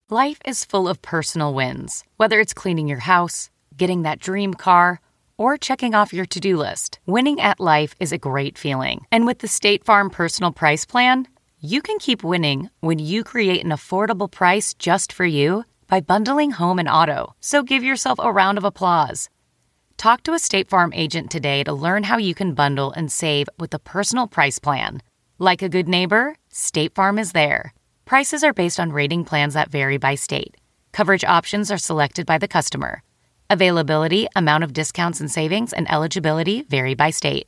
Life is full of personal wins, whether it's cleaning your house, getting that dream car, or checking off your to-do list. Winning at life is a great feeling. And with the State Farm Personal Price Plan, you can keep winning when you create an affordable price just for you by bundling home and auto. So give yourself a round of applause. Talk to a State Farm agent today to learn how you can bundle and save with the Personal Price Plan. Like a good neighbor, State Farm is there. Prices are based on rating plans that vary by state. Coverage options are selected by the customer. Availability, amount of discounts and savings, and eligibility vary by state.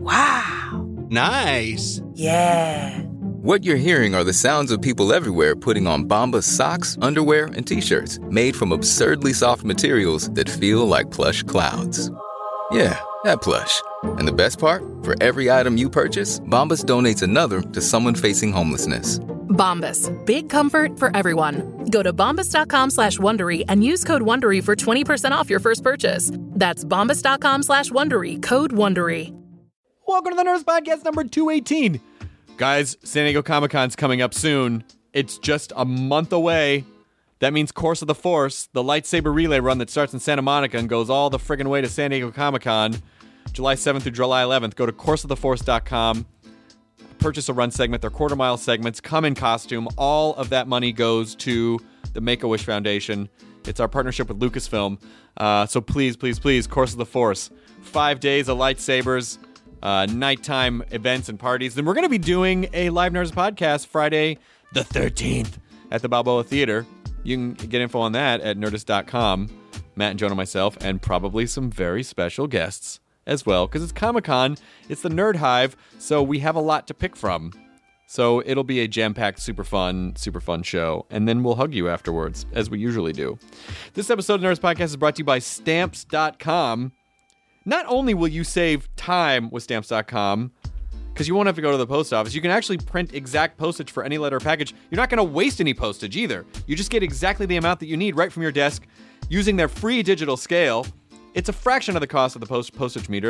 Wow. Nice. Yeah. What you're hearing are the sounds of people everywhere putting on Bombas socks, underwear, and T-shirts made from absurdly soft materials that feel like plush clouds. Yeah, that plush. And the best part? For every item you purchase, Bombas donates another to someone facing homelessness. Bombas. Big comfort for everyone. Go to bombas.com/Wondery and use code Wondery for 20% off your first purchase. That's bombas.com/Wondery. Code Wondery. Welcome to the Nerdist Podcast number 218. Guys, San Diego Comic-Con's coming up soon. It's just a month away. That means Course of the Force, the lightsaber relay run that starts in Santa Monica and goes all the friggin' way to San Diego Comic-Con, July 7th through July 11th. Go to courseoftheforce.com. Purchase a run segment. They're quarter-mile segments. Come in costume. All of that money goes to the Make-A-Wish Foundation. It's our partnership with Lucasfilm. So please, please, please, Course of the Force. 5 days of lightsabers, nighttime events and parties. Then we're going to be doing a Live Nerds podcast Friday the 13th at the Balboa Theater. You can get info on that at nerdist.com. Matt and Jonah, myself, and probably some very special guests as well, because it's Comic-Con, it's the Nerd Hive, so we have a lot to pick from. So it'll be a jam-packed, super fun show, and then we'll hug you afterwards, as we usually do. This episode of Nerdist Podcast is brought to you by Stamps.com. Not only will you save time with Stamps.com, because you won't have to go to the post office, you can actually print exact postage for any letter or package. You're not going to waste any postage either. You just get exactly the amount that you need right from your desk using their free digital scale. It's a fraction of the cost of the postage meter.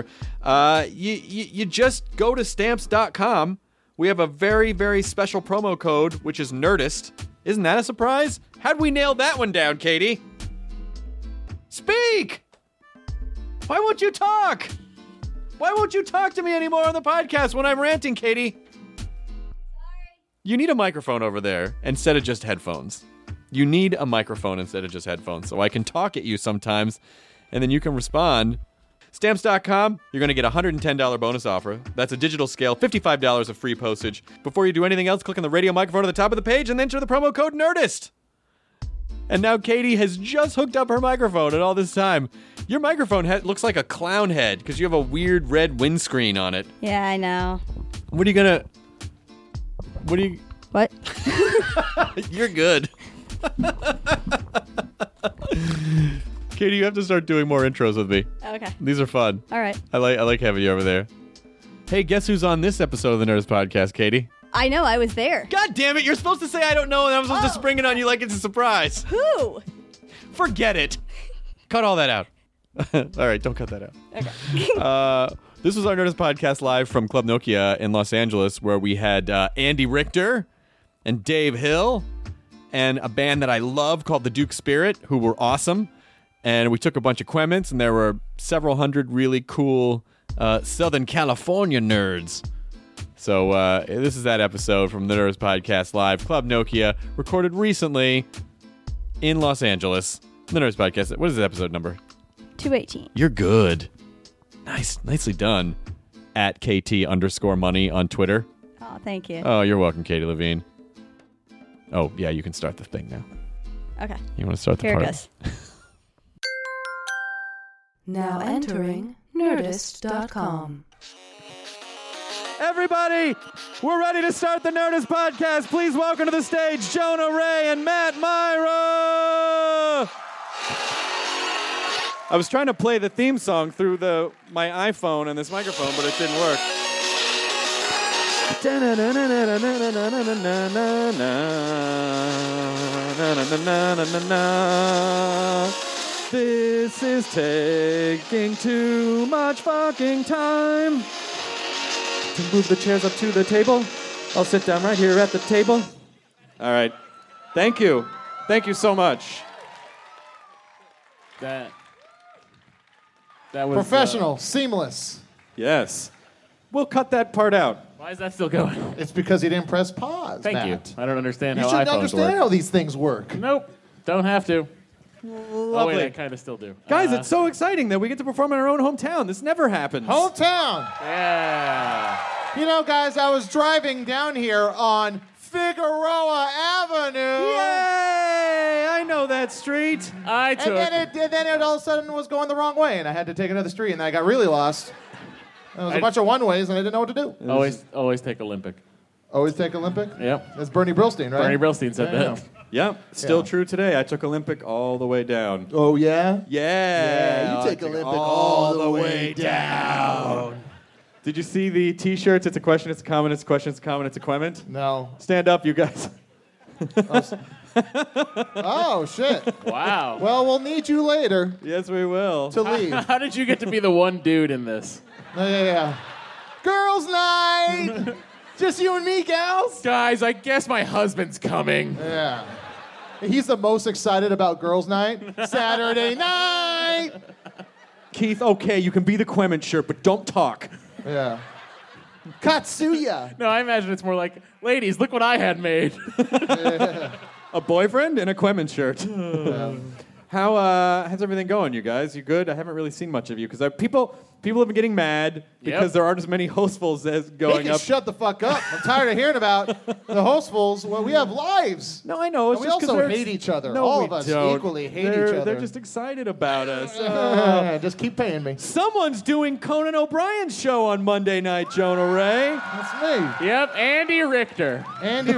You just go to Stamps.com. We have a very, very special promo code, which is Nerdist. Isn't that a surprise? How'd we nail that one down, Katie? Speak! Why won't you talk? Why won't you talk to me anymore on the podcast when I'm ranting, Katie? Sorry. You need a microphone over there instead of just headphones. You need a microphone instead of just headphones, so I can talk at you sometimes, and then you can respond. Stamps.com, you're going to get a $110 bonus offer. That's a digital scale, $55 of free postage. Before you do anything else, click on the radio microphone at the top of the page and enter the promo code NERDIST. And now Katie has just hooked up her microphone, and all this time, your microphone looks like a clown head because you have a weird red windscreen on it. Yeah, I know. What? You're good. Katie, you have to start doing more intros with me. Okay. These are fun. All right. I like having you over there. Hey, guess who's on this episode of the Nerdist Podcast, Katie? I know, I was there. God damn it, you're supposed to say I don't know, and I'm supposed to spring it on you like it's a surprise. Who? Forget it. Cut all that out. All right, don't cut that out. Okay. This was our Nerdist Podcast live from Club Nokia in Los Angeles, where we had Andy Richter and Dave Hill and a band that I love called the Duke Spirit, who were awesome. And we took a bunch of Quements, and there were several hundred really cool Southern California nerds. So this is that episode from the Nerdist Podcast Live, Club Nokia, recorded recently in Los Angeles. The Nerdist Podcast. What is the episode number? 218. You're good. Nicely done. At KT_money on Twitter. Oh, thank you. Oh, you're welcome, Katie Levine. Oh, yeah, you can start the thing now. Okay. You want to start the Here part? it goes. Now entering Nerdist.com. Everybody, we're ready to start the Nerdist Podcast. Please welcome to the stage Jonah Ray and Matt Myra. I was trying to play the theme song through my iPhone and this microphone, but it didn't work. This is taking too much fucking time to move the chairs up to the table. I'll sit down right here at the table. All right. Thank you. Thank you so much. That was Professional, seamless. Yes. We'll cut that part out. Why is that still going? It's because you didn't press pause. Thank Matt. you. I don't understand You how shouldn't iPhones understand work. how these things work. Nope. Don't have to. Oh, Lovely. wait, I kind of still do. Guys, it's so exciting that we get to perform in our own hometown. This never happens. Hometown. Yeah. You know, guys, I was driving down here on Figueroa Avenue. Yay! I know that street. I took. And then it all of a sudden was going the wrong way, and I had to take another street, and I got really lost. There was a bunch of one-ways, and I didn't know what to do. Always take Olympic. Always take Olympic? Yep. That's Bernie Brillstein, right? Bernie Brillstein said Yeah, that. Yep, still Yeah. true today. I took Olympic all the way down. Oh, yeah? Yeah. You take I took Olympic all the way down. Did you see the T-shirts? It's a question, it's a comment, it's a question, it's a comment, it's a comment. No. Stand up, you guys. Oh, shit. Wow. Well, we'll need you later Yes, we will. to leave. How did you get to be the one dude in this? Yeah. Girls' night! Just you and me, gals? Guys, I guess my husband's coming. Yeah. He's the most excited about girls' night. Saturday night! Keith, okay, you can be the Quement shirt, but don't talk. Yeah. Katsuya! No, I imagine it's more like, ladies, look what I had made. A boyfriend in a Quement shirt. How's everything going, you guys? You good? I haven't really seen much of you because people have been getting mad because there aren't as many hostfuls as They going can up. shut the fuck up. I'm tired of hearing about the hostfuls. Well, we have lives. No, I know. It's And we just 'cause also they're- hate each other. No, All we of us don't. equally hate They're- each other. They're just excited about us. Just keep paying me. Someone's doing Conan O'Brien's show on Monday night, Jonah Ray. That's me. Yep, Andy Richter. Andy.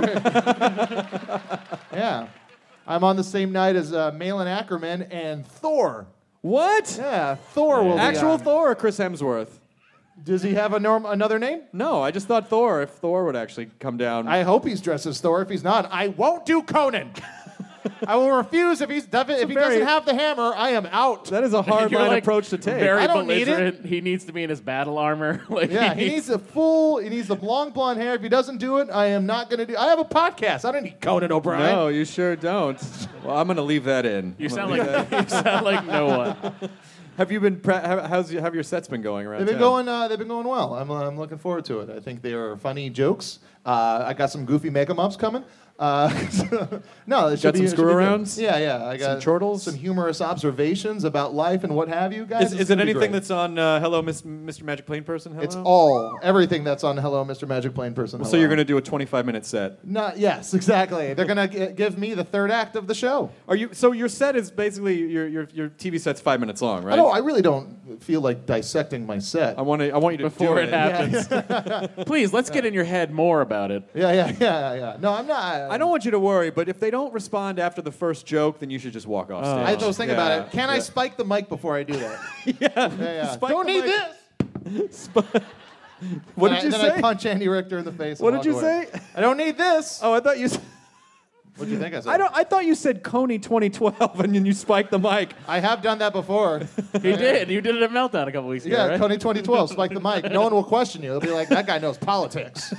Yeah. I'm on the same night as Malin Ackerman and Thor. What? Yeah, Thor will be Actual on. Thor or Chris Hemsworth? Does he have another name? No, I just thought Thor, if Thor would actually come down. I hope he's dressed as Thor. If he's not, I won't do Conan. I will refuse if he doesn't have the hammer. I am out. That is a hard You're line like approach to take. Very I don't need belligerent. He needs to be in his battle armor. Like Yeah, he needs the long blonde hair. If he doesn't do it, I am not going to do. I have a podcast. I don't need Conan O'Brien. No, you sure don't. Well, I'm going to leave that in. You sound like no one. Have you been? Have your sets been going around? They've been town? going. They've been going well. I'm looking forward to it. I think they are funny jokes. I got some goofy make-em-ups coming. No, it should Got be, some it should screw be good. arounds? Yeah. I got Some chortles? some humorous observations about life and what have you, guys. Is it anything that's on Hello, Mr. Magic Plane Person? Hello? It's everything that's on Hello, Mr. Magic Plane Person. So you're going to do a 25-minute set. Yes, exactly. They're going to give me the third act of the show. Are you? So your set is basically your TV set's 5 minutes long, right? I really don't feel like dissecting my set. I want you to Before do it happens. Please, let's get in your head more about it. Yeah. No, I'm not. I don't want you to worry, but if they don't respond after the first joke, then you should just walk off stage. I was thinking about it. Can I Yeah. spike the mic before I do that? Yeah. Spike Don't the need mic. this. What did you then say? I punch Andy Richter in the face. What and did walk you away. say? I don't need this. Oh, I thought you. What do you think I said? I thought you said Coney 2012, and then you spiked the mic. I have done that before. He did. You did it at Meltdown a couple weeks ago, Yeah, right? Coney 2012, spike the mic. No one will question you. They'll be like, that guy knows politics.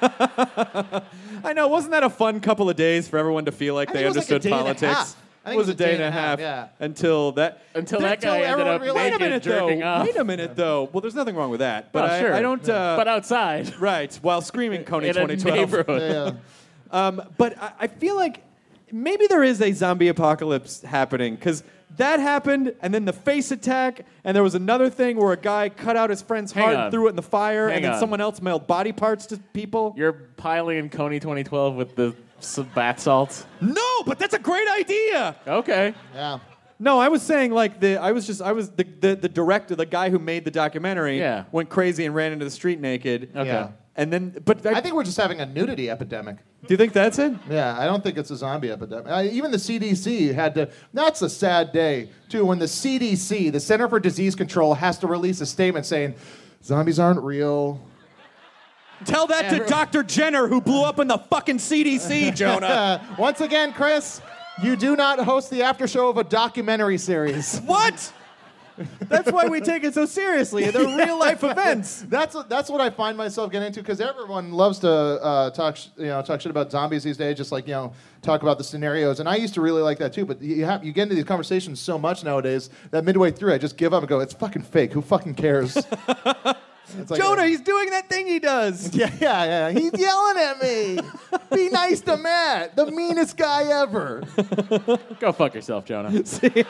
I know. Wasn't that a fun couple of days for everyone to feel like I they think it was like a understood day and a politics? half. I think It was a day and a half. yeah. Until that guy ended everyone up realized- Wait a naked minute, jerking though. off. Wait a minute, though. Well, there's nothing wrong with that. But Well, sure. I don't. But outside. Right, while screaming Coney In a 2012. neighborhood. Yeah. But I feel like maybe there is a zombie apocalypse happening because that happened, and then the face attack, and there was another thing where a guy cut out his friend's Hang heart on. and threw it in the fire, Hang and then on. someone else mailed body parts to people. You're piling in Coney 2012 with the bath salts. No, but that's a great idea. Okay. Yeah. No, I was saying like the director, the guy who made the documentary, Yeah. went crazy and ran into the street naked. Okay. Yeah. And then, but I think we're just having a nudity epidemic. do you think that's it? Yeah, I don't think it's a zombie epidemic. Even the CDC had to. That's a sad day, too, when the CDC, the Center for Disease Control, has to release a statement saying zombies aren't real. Tell that to Dr. Jenner, who blew up in the fucking CDC, Jonah. Once again, Chris, you do not host the after show of a documentary series. What? That's why we take it so seriously. They're real life events. That's what I find myself getting into because everyone loves to talk shit about zombies these days, just like talk about the scenarios. And I used to really like that too. But you get into these conversations so much nowadays that midway through I just give up and go, it's fucking fake. Who fucking cares? It's like, Jonah, he's doing that thing he does. Yeah. He's yelling at me. Be nice to Matt, the meanest guy ever. Go fuck yourself, Jonah. See?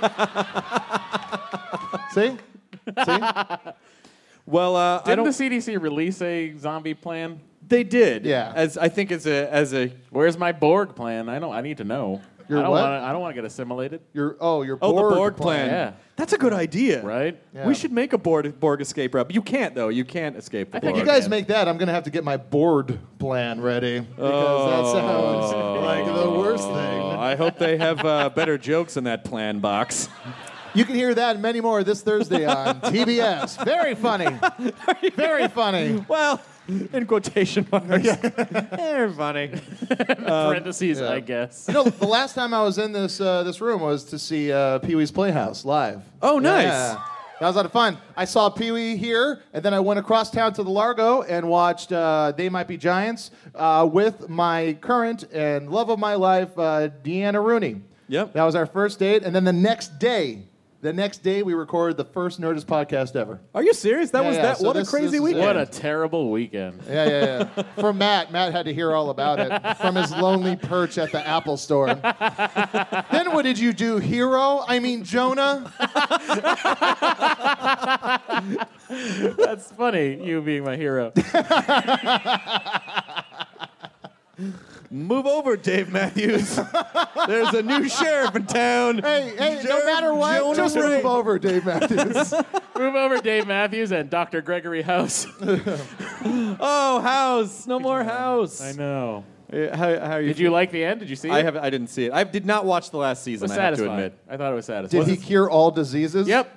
Well, Didn't the CDC release a zombie plan? They did. Yeah. As a. Where's my Borg plan? I need to know. Your I don't what? wanna- I don't want to get assimilated. Your the Borg Borg plan. Yeah. That's a good idea. Right? Yeah. We should make a Borg escape route. But you can't, though. You can't escape the I think Borg. If you guys make that, I'm going to have to get my board plan ready because that sounds like the worst thing. I hope they have better jokes in that plan box. You can hear that and many more this Thursday on TBS. Very funny. Very funny. Well, in quotation marks. They're funny. Parentheses, I guess. The last time I was in this room was to see Pee-wee's Playhouse live. Oh, nice. Yeah. That was a lot of fun. I saw Pee-wee here, and then I went across town to the Largo and watched They Might Be Giants with my current and love of my life, Deanna Rooney. Yep. That was our first date, and then the next day we recorded the first Nerdist podcast ever. Are you serious? That was that. So What a this crazy is weekend. What a terrible weekend. Yeah. From Matt. Matt had to hear all about it from his lonely perch at the Apple store. Then what did you do, hero? I mean, Jonah? That's funny, you being my hero. Move over, Dave Matthews. There's a new sheriff in town. Hey, no matter what, Jonah just Ray. move over, Dave Matthews. Move over, Dave Matthews and Dr. Gregory House. Oh, House. No more House. I know. How are you? Did you like the end? Did you see it? I didn't see it. I did not watch the last It season, was I have to satisfying. admit. I thought it was satisfying. Did he cure all diseases? Yep.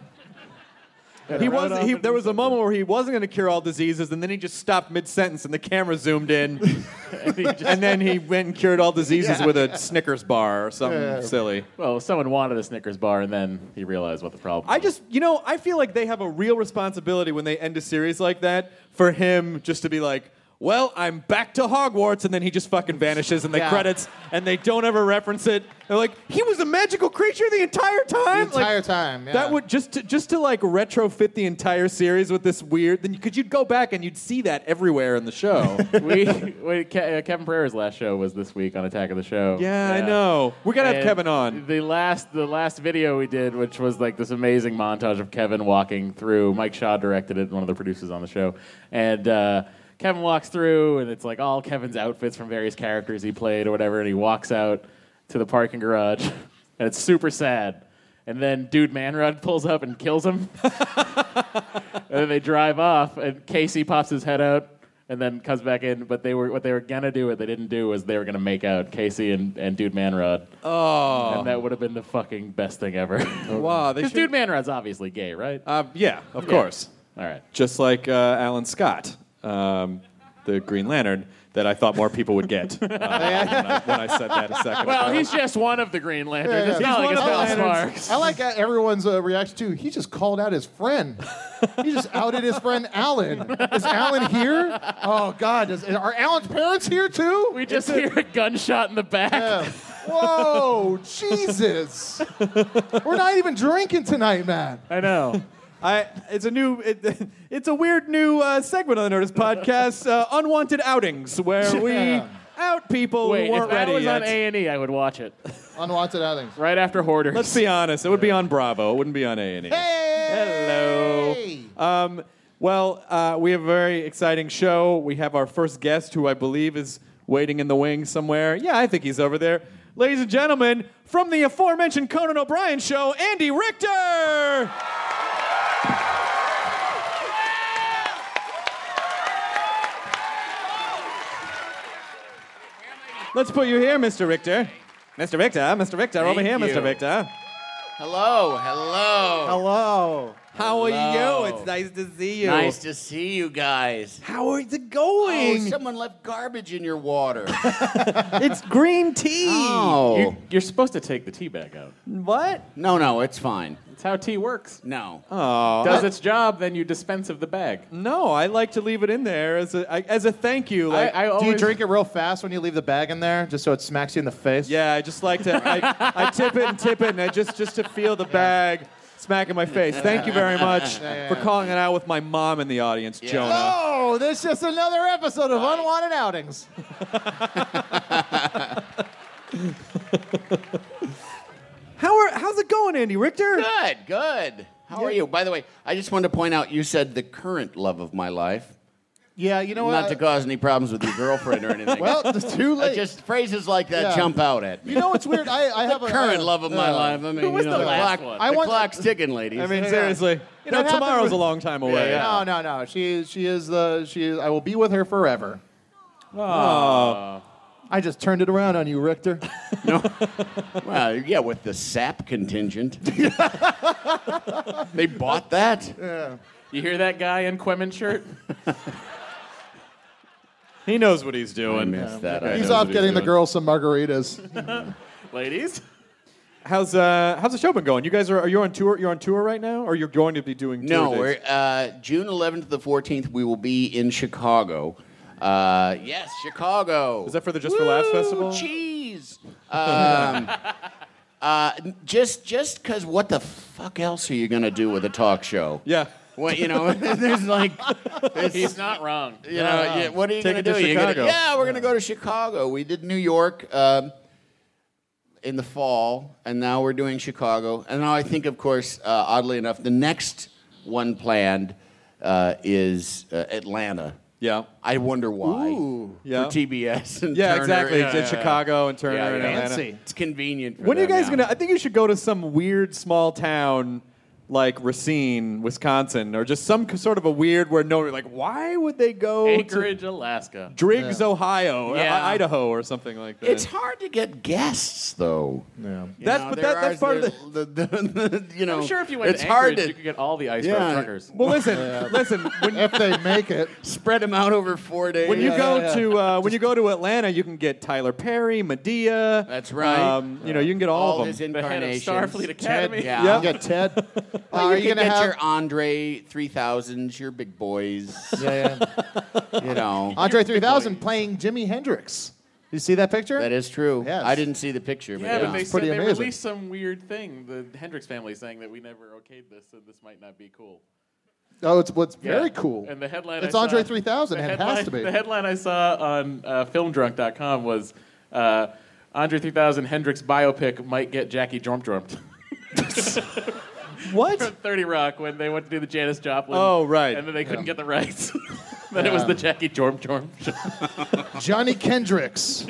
There was a moment where he wasn't going to cure all diseases, and then he just stopped mid-sentence, and the camera zoomed in, and then he went and cured all diseases with a Snickers bar or something silly. Well, someone wanted a Snickers bar, and then he realized what the problem was. I feel like they have a real responsibility when they end a series like that for him just to be like, well, I'm back to Hogwarts, and then he just fucking vanishes in the credits, and they don't ever reference it. They're like, he was a magical creature the entire time. The entire time, yeah. That would just to like retrofit the entire series with this weird. Then because you'd go back and you'd see that everywhere in the show. Kevin Pereira's last show was this week on Attack of the Show. Yeah, I know. We gotta have And Kevin on. The last video we did, which was like this amazing montage of Kevin walking through. Mike Shaw directed it, one of the producers on the show, and Kevin walks through, and it's like all Kevin's outfits from various characters he played or whatever, and he walks out to the parking garage, and it's super sad. And then Dude Manrod pulls up and kills him. And then they drive off, and Casey pops his head out and then comes back in. But what they were gonna do, what they didn't do, was they were gonna make out Casey and Dude Manrod. Oh, And that would have been the fucking best thing ever. wow! Because Dude Manrod's obviously gay, right? Yeah, of course. All right. Just like Alan Scott, the Green Lantern, that I thought more people would get when I said that a second Well, ago. he's just one of the Green Lanterns. It's He's not like one it's of the Bill lanterns. Sparks. I like everyone's reaction too. He just called out his friend. He just outed his friend Alan. Is Alan here? Oh God! Are Alan's parents here too? We just hear a gunshot in the back. Yeah. Whoa, Jesus! We're not even drinking tonight, man. I know. It's a weird new segment on the Nerdist podcast, Unwanted Outings, where we out people Wait, who weren't if that ready was yet. on A&E, I would watch it. Unwanted outings. Right after Hoarders. Let's be honest, it would be on Bravo. It wouldn't be on A&E. Hey! Hello. We have a very exciting show. We have our first guest, who I believe is waiting in the wings somewhere. Yeah, I think he's over there. Ladies and gentlemen, from the aforementioned Conan O'Brien show, Andy Richter! Let's put you here, Mr. Richter. Mr. Richter, over here, Mr. Richter. Hello. Hello. How are Hello. you? It's nice to see you. Nice to see you guys. How is it Oh, going? someone left garbage in your water. It's green tea. Oh. You're supposed to take the tea bag out. What? No, it's fine. That's how tea works. No. Oh, Does its job, then you dispense of the bag. no, I like to leave it in there as a thank you. Like, I always, Do you drink it real fast when you leave the bag in there, just so it smacks you in the face? yeah, I just like to. I tip it, and I just to feel the bag smack in my face. Thank you very much for calling it out with my mom in the audience, Jonah. Oh, this is just another episode of Unwanted Outings. How's it going, Andy Richter? Good. How are you? By the way, I just wanted to point out you said the current love of my life. Yeah, you know Not what? to cause any problems with your girlfriend or anything. Well, it's too late. Just phrases like that Yeah. jump out at me. You know what's weird? I have the a current love of my life. I mean, Who was you know, the last clock, one? I the want- clock's ticking, ladies. I mean, seriously. You know, That happened tomorrow's with- a long time away. No. She is. I will be with her forever. Oh. I just turned it around on you, Richter. Well, yeah, with the SAP contingent. They bought that? You hear that guy in Quemmen's shirt? He knows what he's I doing. missed that. I He's know. off getting the girls some margaritas. Ladies? How's the show been going? You guys are you on tour? You're on tour right now, or you're going to be doing tour No, dates? we're June 11th to the 14th. We will be in Chicago. Yes, Chicago. Is that for the Just for Laughs festival? Cheese. Just because what the fuck else are you gonna do with a talk show? Yeah. Well, you know, there's like, He's not wrong. you know, yeah, what are you Take gonna it to do? You're gonna- Chicago. yeah, we're gonna go to Chicago. We did New York in the fall, and now we're doing Chicago. And now I think, of course, oddly enough, the next one planned is Atlanta. Yeah. I wonder why. Yeah. For TBS and Yeah, Turner. exactly. Yeah, It's in yeah, Chicago and Turner Yeah, and yeah. Atlanta. Fancy. It's convenient for When are you them, guys yeah. gonna? I think you should go to some weird small town like Racine, Wisconsin, or just some sort of a weird where no, like, why would they go Anchorage, Alaska. to Driggs, Ohio, Yeah. Idaho, or something like that? It's hard to get guests, though. Yeah. That's part of the. you know, I'm sure if you went it's to hard Anchorage, to you could get all the ice Yeah. road truckers. Well, listen. When If they make it. spread them out over 4 days. when you go to Atlanta, you can get Tyler Perry, Medea. That's right. You know, you can get all of his them. The head of incarnations. Starfleet Academy. Yeah. You get Ted. Are you can going to get have your Andre 3000s, your big boys. yeah. You know, Andre 3000 playing Jimi Hendrix? You see that picture? that is true. Yes. I didn't see the picture, but Yeah, yeah. but they It's said pretty they amazing. released some weird thing. The Hendrix family saying that we never okayed this, so this might not be cool. Oh, it's very Yeah. cool. And the headline It's I Andre saw, 3000. the It headline, has to be. The headline I saw on filmdrunk.com was Andre 3000 Hendrix biopic might get Jackie Jormped. What? From 30 Rock when they went to do the Janis Joplin. Oh, right. And then they couldn't get the rights. Then it was the Jackie Jorm show. Johnny Kendricks.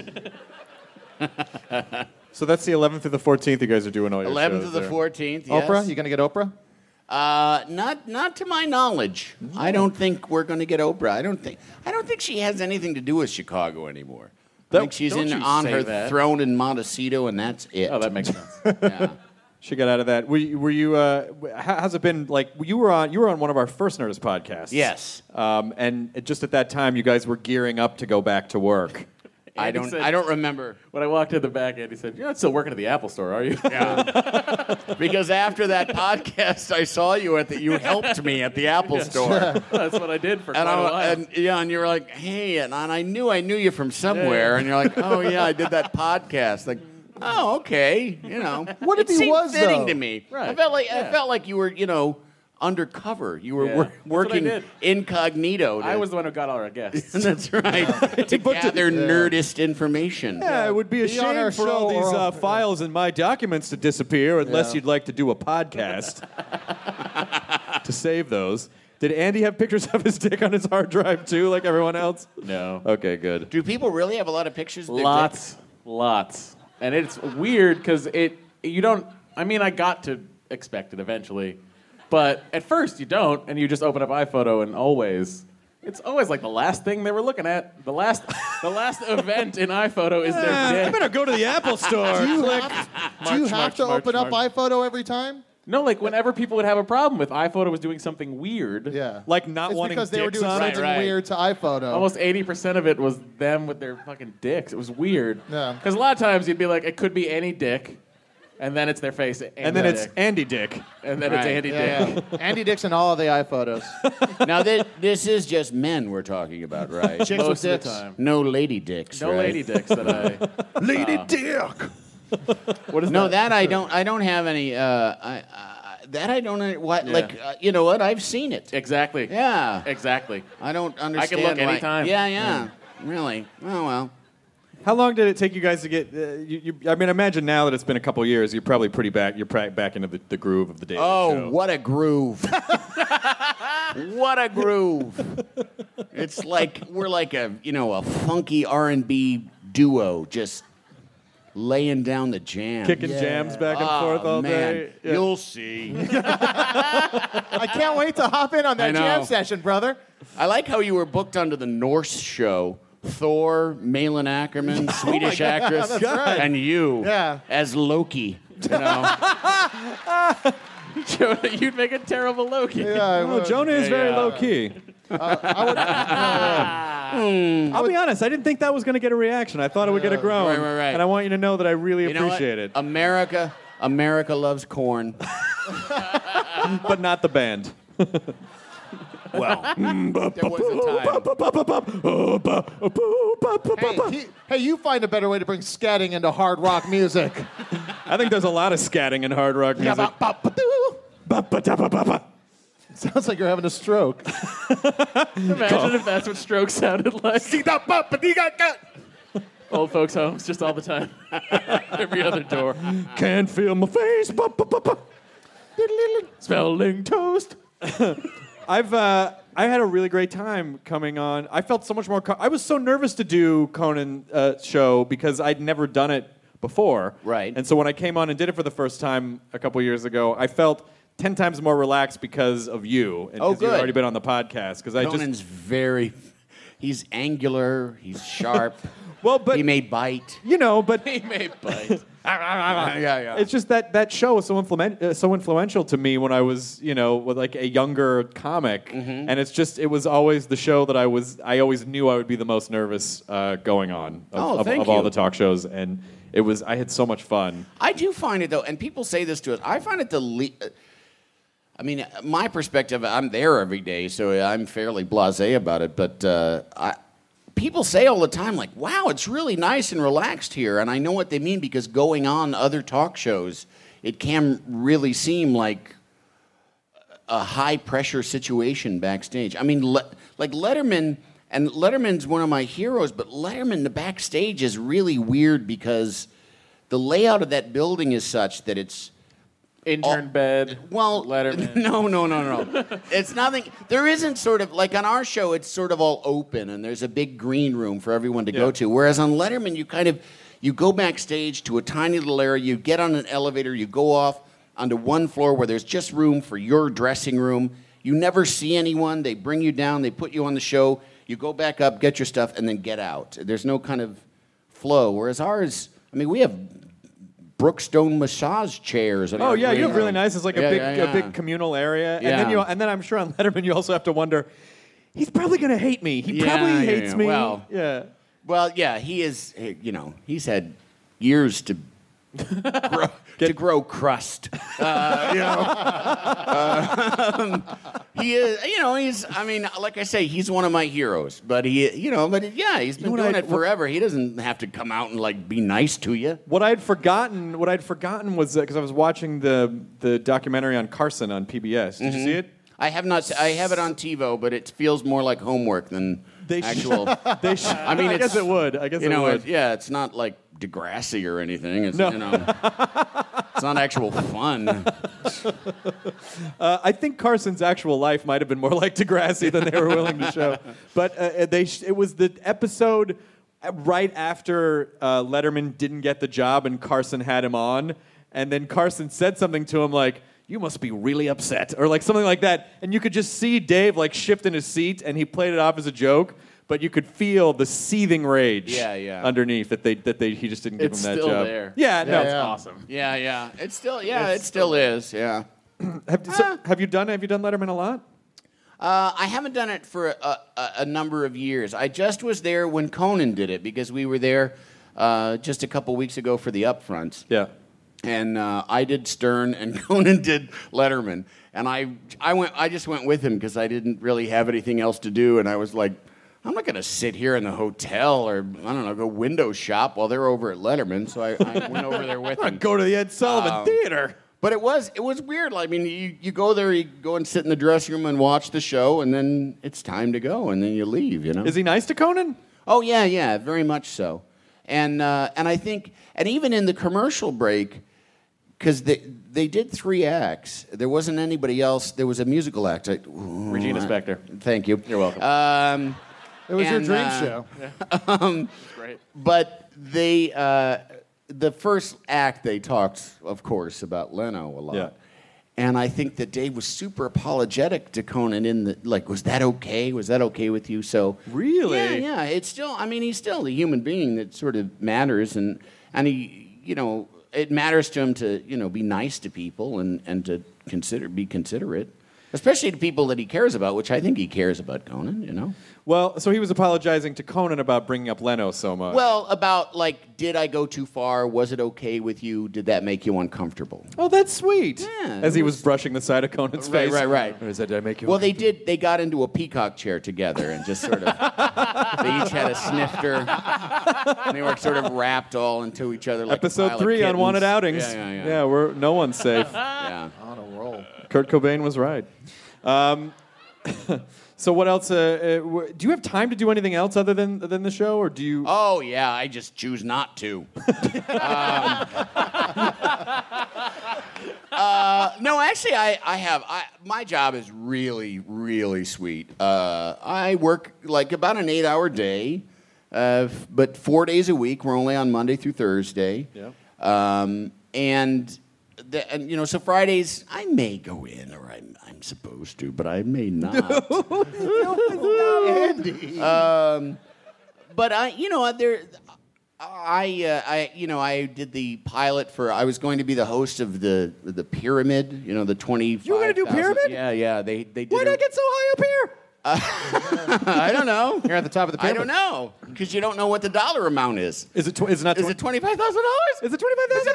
So that's the 11th through the 14th. You guys are doing all your 11th to shows the there. 14th. Yes. Oprah? You going to get Oprah? Not to my knowledge. I don't think we're going to get Oprah. I don't think she has anything to do with Chicago anymore. I think she's don't in you on say her that. throne in Montecito, and that's it. Oh, that makes sense. Yeah. She got out of that. Were you? How's it been? Like you were on one of our first Nerdist podcasts. Yes. And just at that time, you guys were gearing up to go back to work. I Andy said- don't remember. When I walked in the back, Andy said, "You're not still working at the Apple Store, are you?" Because after that podcast, I saw you you helped me at the Apple Store. That's what I did for quite And, a while. and you were like, hey, and I knew you from somewhere, Yeah. and you're like, oh yeah, I did that podcast. Like, oh okay, you know. What if it he seemed was, fitting though? to me? Right. I felt like you were, undercover. You were Yeah. That's what I working did. incognito. I was the one who got all our guests. That's right. to gather Nerdist information. Yeah, it would be a Be on shame our for all show these or- files in my documents to disappear unless you'd like to do a podcast to save those. Did Andy have pictures of his dick on his hard drive too, like everyone else? No. Okay, good. Do people really have a lot of pictures of their Lots. And it's weird because you don't, I mean, I got to expect it eventually, but at first you don't, and you just open up iPhoto and it's always like the last thing they were looking at. The last event in iPhoto is their I dick. better go to the Apple Store. Do you have to open up iPhoto every time? No, like whenever people would have a problem with iPhoto was doing something weird. Yeah. Like not It's wanting because they were dicks doing on something it. Right. weird to iPhoto. Almost 80% of it was them with their fucking dicks. It was weird. Yeah. Because a lot of times you'd be like, it could be any dick, and then it's their face. And then it's Andy Dick. And then it's Right. Andy Yeah, Dick. yeah. Andy Dixon, all of the iPhotos. Now, this is just men we're talking about, right? Chicks with Most of dicks. the time. No lady dicks, No right? lady dicks that I... Lady Dick. What is No, that? I don't have any. That I don't. What? Yeah. Like, you know what? I've seen it. Exactly. Yeah. Exactly. I don't understand. look why- anytime. Yeah. Really? Oh well. How long did it take you guys to get? I mean, imagine now that it's been a couple years, you're probably pretty back. You're back into the groove of the Daily Oh, Show. what a groove! What a groove! It's like we're like a funky R&B duo, just laying down the jam. Kicking jams back and forth all man. day. Yeah. You'll see. I can't wait to hop in on I that know. jam session, brother. I like how you were booked onto the Norse show. Thor, Malin Ackerman, Swedish actress, that's right. and you Yeah. as Loki. You know, Jonah, you'd make a terrible Loki. Yeah, I Oh, would. Jonah is very Yeah. low key. I'll be honest. I didn't think that was going to get a reaction. I thought it would get a groan. Right. And I want you to know that I really You know what? appreciate it, America loves corn. but not the band. Well, there was a time. Hey, you find a better way to bring scatting into hard rock music. I think there's a lot of scatting in hard rock music. Ba-ba-da-ba-ba-ba. Sounds like you're having a stroke. Imagine if that's what stroke sounded like. Old folks' homes, just all the time. Every other door. Can't feel my face. Ba-ba-ba-ba. Spelling toast. I had a really great time coming on. I felt so much more. I was so nervous to do Conan show because I'd never done it before. Right. And so when I came on and did it for the first time a couple years ago, I felt 10 times more relaxed because of you. And Oh, because you've good. already been on the podcast. Because Conan's he's angular, he's sharp. Well, but he may bite. you know, but He may bite. Yeah. it's just that show was so influential to me when I was, with like a younger comic, Mm-hmm. and it was always the show that I always knew I would be the most nervous going on of thank all you. the talk shows, and I had so much fun. I do find it though, and people say this to us. I find it I mean, my perspective. I'm there every day, so I'm fairly blasé about it. But people say all the time, like, "Wow, it's really nice and relaxed here," and I know what they mean because going on other talk shows, it can really seem like a high pressure situation backstage. I mean, like Letterman. And Letterman's one of my heroes, but Letterman, the backstage is really weird because the layout of that building is such that it's Intern bed. well, Letterman. No. It's nothing. There isn't sort of like on our show. It's sort of all open, and there's a big green room for everyone to go to. Whereas on Letterman, you go backstage to a tiny little area. You get on an elevator. You go off onto one floor where there's just room for your dressing room. You never see anyone. They bring you down. They put you on the show. You go back up, get your stuff, and then get out. There's no kind of flow. Whereas ours, I mean, we have Brookstone massage chairs. Oh yeah, you have really nice. It's like a big communal area, Yeah. and then I'm sure on Letterman you also have to wonder, he's probably going to hate me. He probably hates me. Well, Well, yeah, he is. He's had years to grow crust. He is. He's. I mean, like I say, he's one of my heroes. But he's been doing it forever. He doesn't have to come out and like be nice to you. What I'd forgotten was because I was watching the documentary on Carson on PBS. Did you see it? I have not. I have it on TiVo, but it feels more like homework than actual. I mean, I guess it would. I guess it would. It's not like Degrassi or anything. It's, No. it's not actual fun. I think Carson's actual life might have been more like Degrassi than they were willing to show. But it was the episode right after Letterman didn't get the job and Carson had him on, and then Carson said something to him like, "You must be really upset," or like something like that. And you could just see Dave like shift in his seat, and he played it off as a joke. But you could feel the seething rage underneath that he just didn't give him that still job. there. Yeah, no, It's awesome. Yeah. It still is. Yeah. Have you done Letterman a lot? I haven't done it for a number of years. I just was there when Conan did it because we were there just a couple weeks ago for the upfronts. Yeah. And I did Stern, and Conan did Letterman. And I just went with him because I didn't really have anything else to do. And I was like, I'm not going to sit here in the hotel or, I don't know, go window shop while they're over at Letterman. So I went over there with him. Go to the Ed Sullivan Theater. But it was weird. I mean, you go there, you go and sit in the dressing room and watch the show, and then it's time to go, and then you leave, you know? Is he nice to Conan? Oh, yeah, very much so. And I think, and even in the commercial break, because they did 3 acts. There wasn't anybody else. There was a musical act. Regina Spektor. Thank you. You're welcome. It was your dream show. Great. But the first act, they talked, of course, about Leno a lot. Yeah. And I think that Dave was super apologetic to Conan was that okay? Was that okay with you? So really? Yeah. It's still, I mean, he's still a human being that sort of matters, and he, it matters to him to, be nice to people and to be considerate, especially to people that he cares about, which I think he cares about Conan, Well, so he was apologizing to Conan about bringing up Leno so much. Well, about, did I go too far? Was it okay with you? Did that make you uncomfortable? Oh, that's sweet. Yeah. As he was brushing the side of Conan's face. Right. Or is that, did I make you Well, they got into a peacock chair together and just sort of, they each had a snifter. And they were sort of wrapped all into each other like Episode 3, Unwanted Outings. Yeah. Yeah, no one's safe. Yeah. On a roll. Kurt Cobain was right. So what else? Do you have time to do anything else other than the show, or do you? Oh yeah, I just choose not to. No, actually, I have. My job is really, really sweet. I work about an 8-hour day, but 4 days a week. We're only on Monday through Thursday. Yeah. And so Fridays I may go in, or I'm supposed to, but I may not. Andy. But I did the pilot for. I was going to be the host of the Pyramid. The 25. You were going to do Pyramid? Yeah. They did. Why did I get so high up here? I don't know. You're at the top of the I pyramid. don't know because you don't know what the dollar amount is. Is it? Is it not? Is it $25,000? Is it $25,000? Is it $100,000?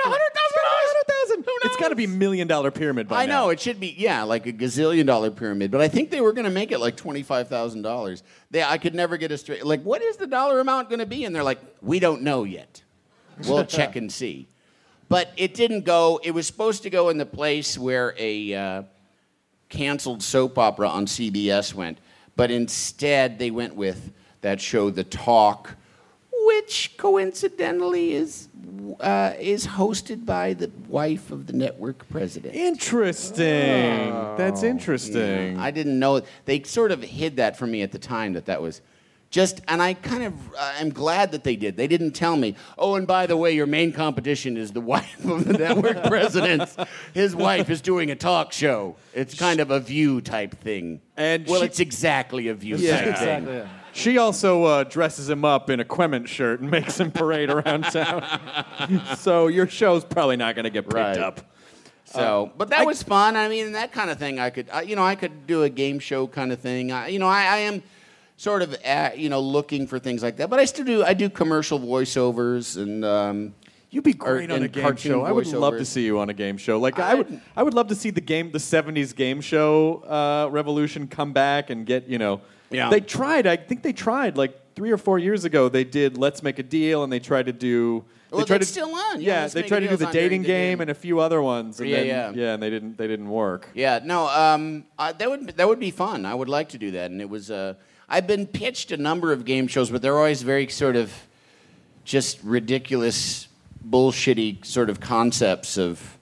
It's got to be $1 million pyramid by I now. know it should be, like a gazillion-dollar pyramid, but I think they were going to make it like $25,000. I could never get a straight. What is the dollar amount going to be? And they're like, we don't know yet. We'll check and see. But it didn't go. It was supposed to go in the place where a canceled soap opera on CBS went, but instead they went with that show, The Talk, which coincidentally is hosted by the wife of the network president. Interesting. That's interesting. Yeah, I didn't know. They sort of hid that from me at the time that was just, and I kind of am glad that they did. They didn't tell me, oh, and by the way, your main competition is the wife of the network president. His wife is doing a talk show. It's kind of a View type thing. It's exactly a View type thing. Exactly. Yeah. She also dresses him up in a Quement shirt and makes him parade around town. So your show's probably not going to get picked up. So, but that was fun. I mean, that kind of thing. I could do a game show kind of thing. I am sort of looking for things like that. But I still do. I do commercial voiceovers and. You'd be great on a game show. I would love to see you on a game show. I would love to see the 70s game show revolution come back and get, Yeah. They tried, I think they tried 3 or 4 years ago. They did Let's Make a Deal, and they tried to do. It's still on. Yeah, they tried to do the dating game and a few other ones. And and they didn't work. Yeah, no, that would be fun. I would like to do that, and it was. I've been pitched a number of game shows, but they're always very sort of just ridiculous, bullshitty sort of concepts of,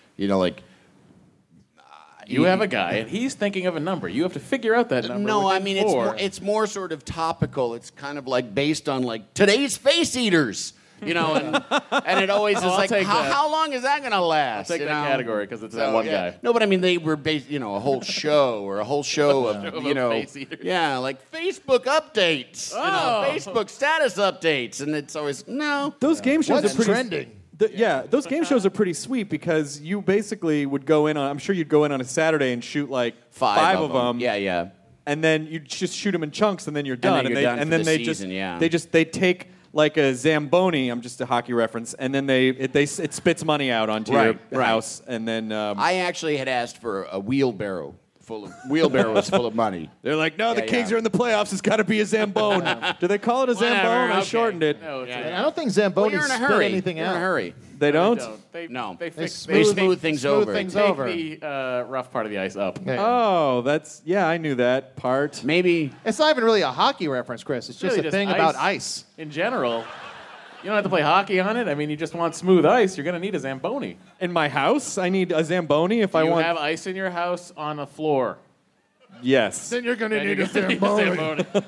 You have a guy, and he's thinking of a number. You have to figure out that number. No, I mean, it's more sort of topical. It's kind of based on today's face eaters. And it always is how long is that going to last? I'll take that category because it's that one guy. No, but I mean, they were based, a whole show of, face eaters. Facebook updates, Facebook status updates, and it's always, no. Those game shows What's are pretty trending? Those game shows are pretty sweet because you basically would go in on. I'm sure you'd go in on a Saturday and shoot like five of them. Yeah. And then you just shoot them in chunks, and then you're done. And then they take like a Zamboni. I'm just a hockey reference, and then it spits money out onto your house, and then I actually had asked for a wheelbarrows full of money. They're like, no, the Kings are in the playoffs. It's got to be a Zamboni. Do they call it a Zamboni? I shortened it. No, I don't think Zamboni spit anything out. You're in a hurry. They don't? They smooth things over. They take the rough part of the ice up. Yeah. Oh, I knew that part. Maybe It's not even really a hockey reference, Chris. It's just really a thing about ice. In general. You don't have to play hockey on it. I mean, you just want smooth ice. You're going to need a Zamboni. In my house, I need a Zamboni if I want. You have ice in your house on a floor. Yes. Then you're going to need a Zamboni. You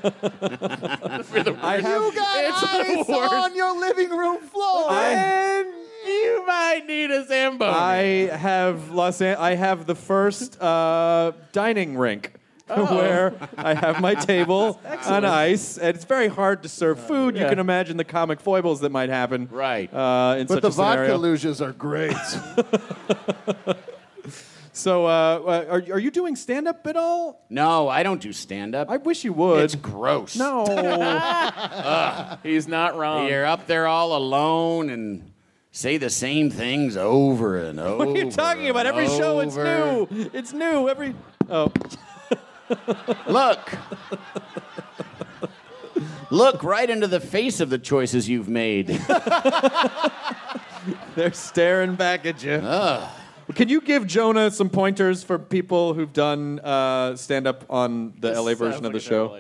got ice on your living room floor. You might need a Zamboni. I have the first dining rink where I have my table on ice, and it's very hard to serve food. You can imagine the comic foibles that might happen. Right. But the vodka luges are great. So, are you doing stand-up at all? No, I don't do stand-up. I wish you would. It's gross. No. He's not wrong. You're up there all alone and say the same things over and over. What are you talking about? Every show, it's new. It's new. Look right into the face of the choices you've made. They're staring back at you. Can you give Jonah some pointers for people who've done stand-up on the LA version of the show?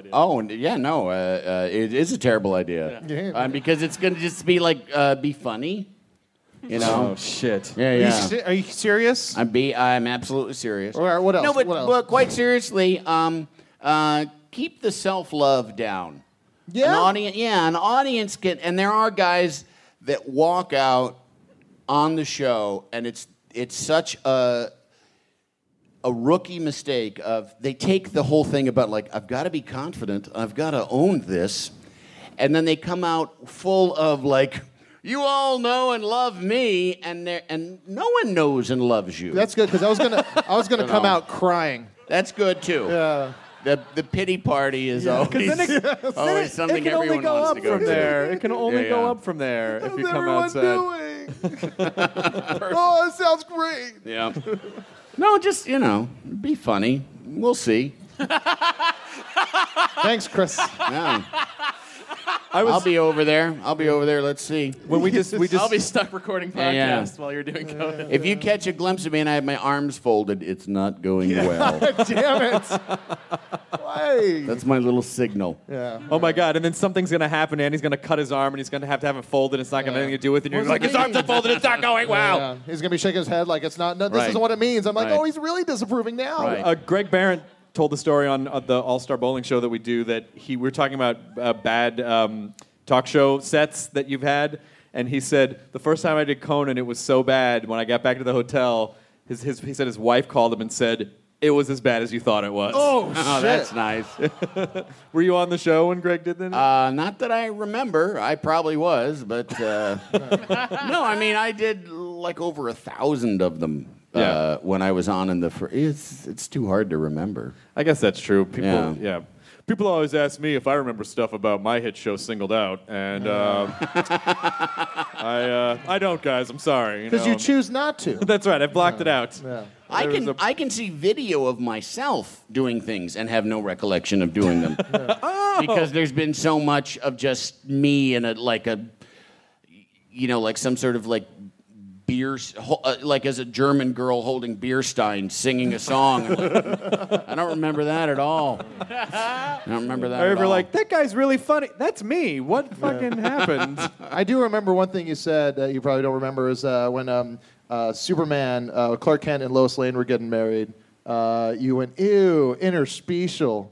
It is a terrible idea. Yeah. Because it's going to just be like, be funny. You know? Oh, shit. Yeah. Are you serious? I'm absolutely serious. Or what else? No, but, What else? but quite seriously, keep the self-love down. Yeah? An audience can, and there are guys that walk out on the show, and it's such a rookie mistake of they take the whole thing about like, I've got to be confident, I've got to own this, and then they come out full of like, you all know and love me, and no one knows and loves you. That's good because I was gonna come out crying. That's good too. Yeah. The pity party is always something it can everyone only go wants up to go from to. there. It can only go up from there if you come out sad. Oh, it sounds great. Yeah. No, just, be funny. We'll see. Thanks, Chris. Yeah. I'll be over there. Let's see. When we just I'll be stuck recording podcasts Yeah. while you're doing Conan. If you catch a glimpse of me and I have my arms folded, it's not going well. Damn it. Why? That's my little signal. Yeah. Oh my God! And then something's gonna happen, and he's gonna cut his arm, and he's gonna have it folded. It's not gonna have anything to do with it. And you're like, his arms are folded. It's not going well. Yeah. He's gonna be shaking his head like it's not. No, this Right. isn't what it means. I'm like, Right. oh, he's really disapproving now. Right. Greg Barrett told the story on the All-Star Bowling show that we do that we're talking about bad talk show sets that you've had, and he said the first time I did Conan, it was so bad. When I got back to the hotel, he said his wife called him and said it was as bad as you thought it was. Oh, Oh, shit. that's nice. Were you on the show when Greg did that? Not that I remember. I probably was, but no. I mean, I did like over 1,000 of them when I was on in the. It's too hard to remember. I guess that's true. People, Yeah. People always ask me if I remember stuff about my hit show Singled Out, and I don't, guys. I'm sorry. Because you choose not to. That's right. I blocked it out. Yeah. I can see video of myself doing things and have no recollection of doing them because there's been so much of just me and like some sort of like beer, like as a German girl holding beer stein singing a song. I don't remember that at all. I don't remember that. I at remember all. like that guy's really funny. That's me. What fucking happened? I do remember one thing you said that you probably don't remember is when Superman, Clark Kent, and Lois Lane were getting married. You went, ew, interspecial.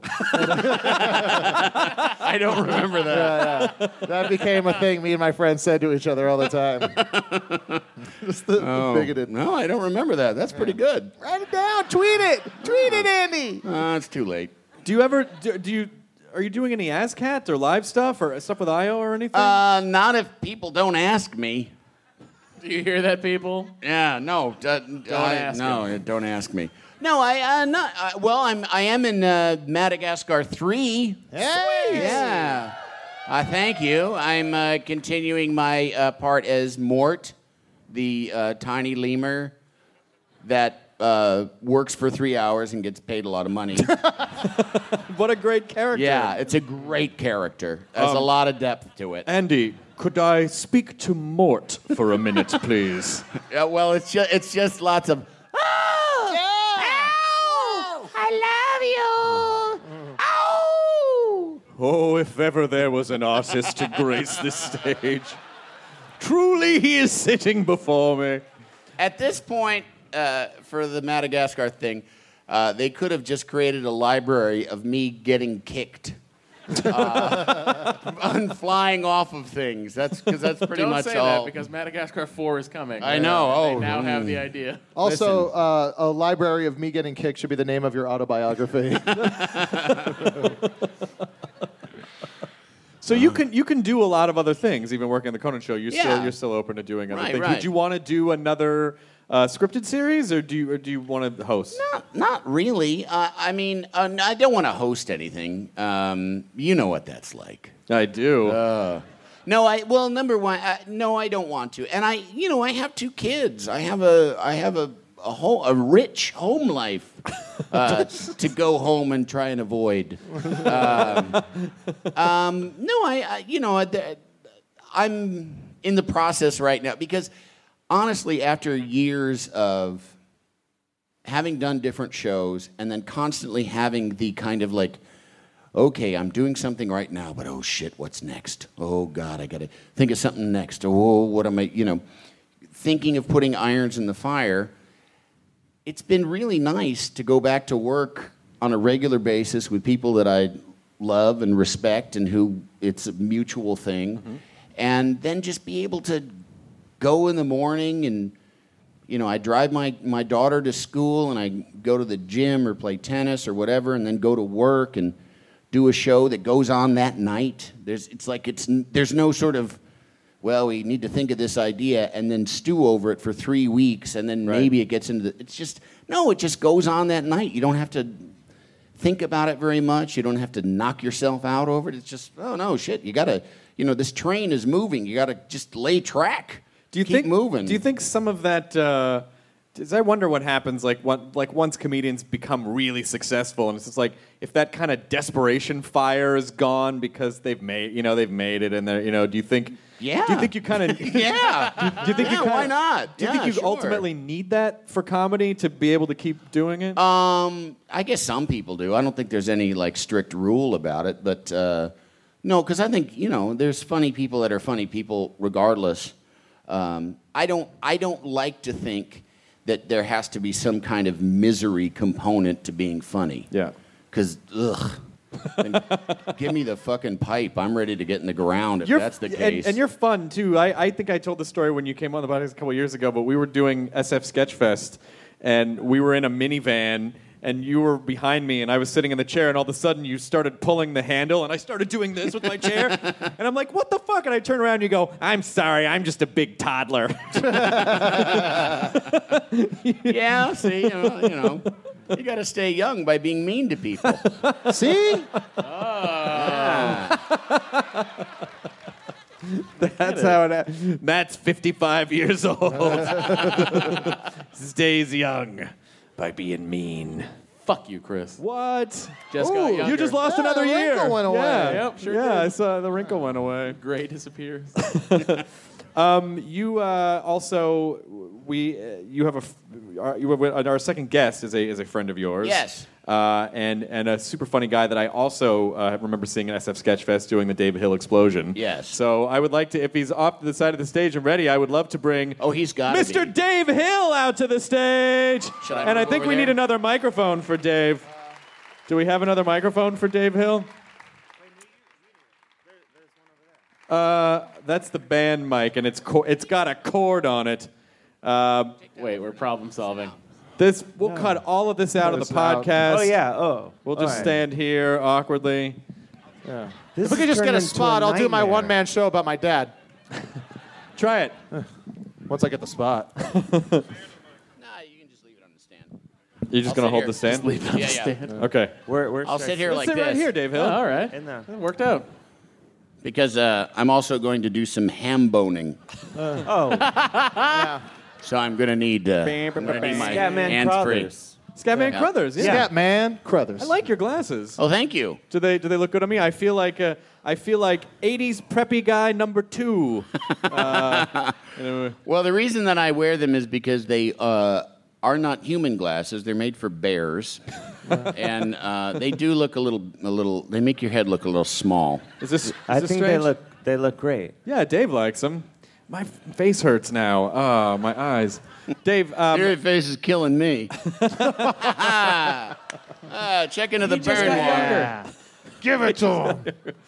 I don't remember that. Yeah. That became a thing me and my friends said to each other all the time. Just the bigoted. No, I don't remember that. That's pretty good. Write it down. Tweet it. Tweet it, Andy. It's too late. Do you ever are you doing any ASCAT or live stuff or stuff with IO or anything? Not if people don't ask me. Do you hear that, people? Yeah, no. Don't ask him. Don't ask me. No, I am in Madagascar 3. Hey! Yeah. Thank you. I'm continuing my part as Mort, the tiny lemur that works for 3 hours and gets paid a lot of money. What a great character. Yeah, it's a great character. There's a lot of depth to it. Andy, could I speak to Mort for a minute, please? Yeah, well, it's just lots of. Oh, I love you. Oh. Oh, if ever there was an artist to grace this stage. Truly, he is sitting before me. At this point, for the Madagascar thing, they could have just created a library of me getting kicked. On flying off of things. That's pretty Don't much say all. that because Madagascar 4 is coming. I know. They now have the idea. Also, a library of me getting kicked should be the name of your autobiography. So you can do a lot of other things, even working on the Conan show. You're still open to doing other things. Right. Would you want to do another scripted series, or do you want to host? Not really. I don't want to host anything. You know what that's like. I do. Number one, no, I don't want to. And I have 2 kids. I have a rich home life to go home and try and avoid. I'm in the process right now because honestly, after years of having done different shows and then constantly having the kind of like, okay, I'm doing something right now, but oh shit, what's next? Oh God, I gotta think of something next. Oh, what am I, thinking of putting irons in the fire. It's been really nice to go back to work on a regular basis with people that I love and respect and who it's a mutual thing. Mm-hmm. And then just be able to go in the morning and, I drive my daughter to school and I go to the gym or play tennis or whatever and then go to work and do a show that goes on that night. There's no sort of, well, we need to think of this idea and then stew over it for 3 weeks and then maybe it gets into it just goes on that night. You don't have to think about it very much. You don't have to knock yourself out over it. It's just, oh no, shit, you gotta, this train is moving. You gotta just lay track. Keep moving. Do you think some of that, I wonder what happens once comedians become really successful and it's just like, if that kind of desperation fire is gone because they've made it and they're, do you think... Yeah. Do you think you kind of... Yeah. Do you think why not? Do you think you ultimately need that for comedy to be able to keep doing it? I guess some people do. I don't think there's any strict rule about it, but no, because I think there's funny people that are funny people regardless. I don't like to think that there has to be some kind of misery component to being funny. Yeah. Because give me the fucking pipe. I'm ready to get in the ground if that's the case. And you're fun, too. I think I told the story when you came on the podcast a couple years ago, but we were doing SF Sketchfest, and we were in a minivan, and you were behind me, and I was sitting in the chair, and all of a sudden you started pulling the handle, and I started doing this with my chair, and I'm like, what the fuck? And I turn around, and you go, I'm sorry, I'm just a big toddler. Yeah, see, you got to stay young by being mean to people. See? That's how it. Matt's 55 years old. Stays young by being mean. Fuck you, Chris. What? Just got younger. You just lost another the year. wrinkle went away. Yeah, Yep, sure yeah, did. I saw the wrinkle went away. Gray disappears. You also you have our second guest is a friend of yours. Yes. And a super funny guy that I also remember seeing at SF Sketchfest doing the David Hill explosion. Yes. So I would like to, if he's off to the side of the stage and ready, I would love to bring he's got Mr. Dave Hill out to the stage. Should I and I move think over we there? need another microphone for Dave. Do we have another microphone for Dave Hill? That's the band mic, and it's got a cord on it. Wait, we're problem solving. We'll cut all of this out of the podcast. Oh, yeah. Oh. We'll just stand here awkwardly. Yeah. If we could just get a spot, I'll do my one-man show about my dad. Try it. Once I get the spot. Nah, you can just leave it on the stand. You're just going to hold the stand? Just leave it on the Yeah. stand. Okay. I'll sit here Let's like sit this. right here, Dave Hill. Oh, all right. the- It worked out. Because I'm also going to do some ham boning. Yeah. So I'm going to need my Scatman hands free. Crothers. Scatman Yeah. Crothers, yeah. Scatman Crothers. I like your glasses. Oh, thank you. Do they look good on me? I feel like 80s preppy guy number 2. Anyway. Well, the reason that I wear them is because they are not human glasses. They're made for bears, and they do look a little. They make your head look a little small. Is this? I this think strange? they look great. Yeah, Dave likes them. My face hurts now. Oh, my eyes. Dave, Your face is killing me. Check into the burn wall. Give it to him.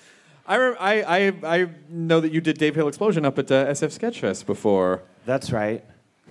I know that you did Dave Hill Explosion up at SF Sketchfest before. That's right.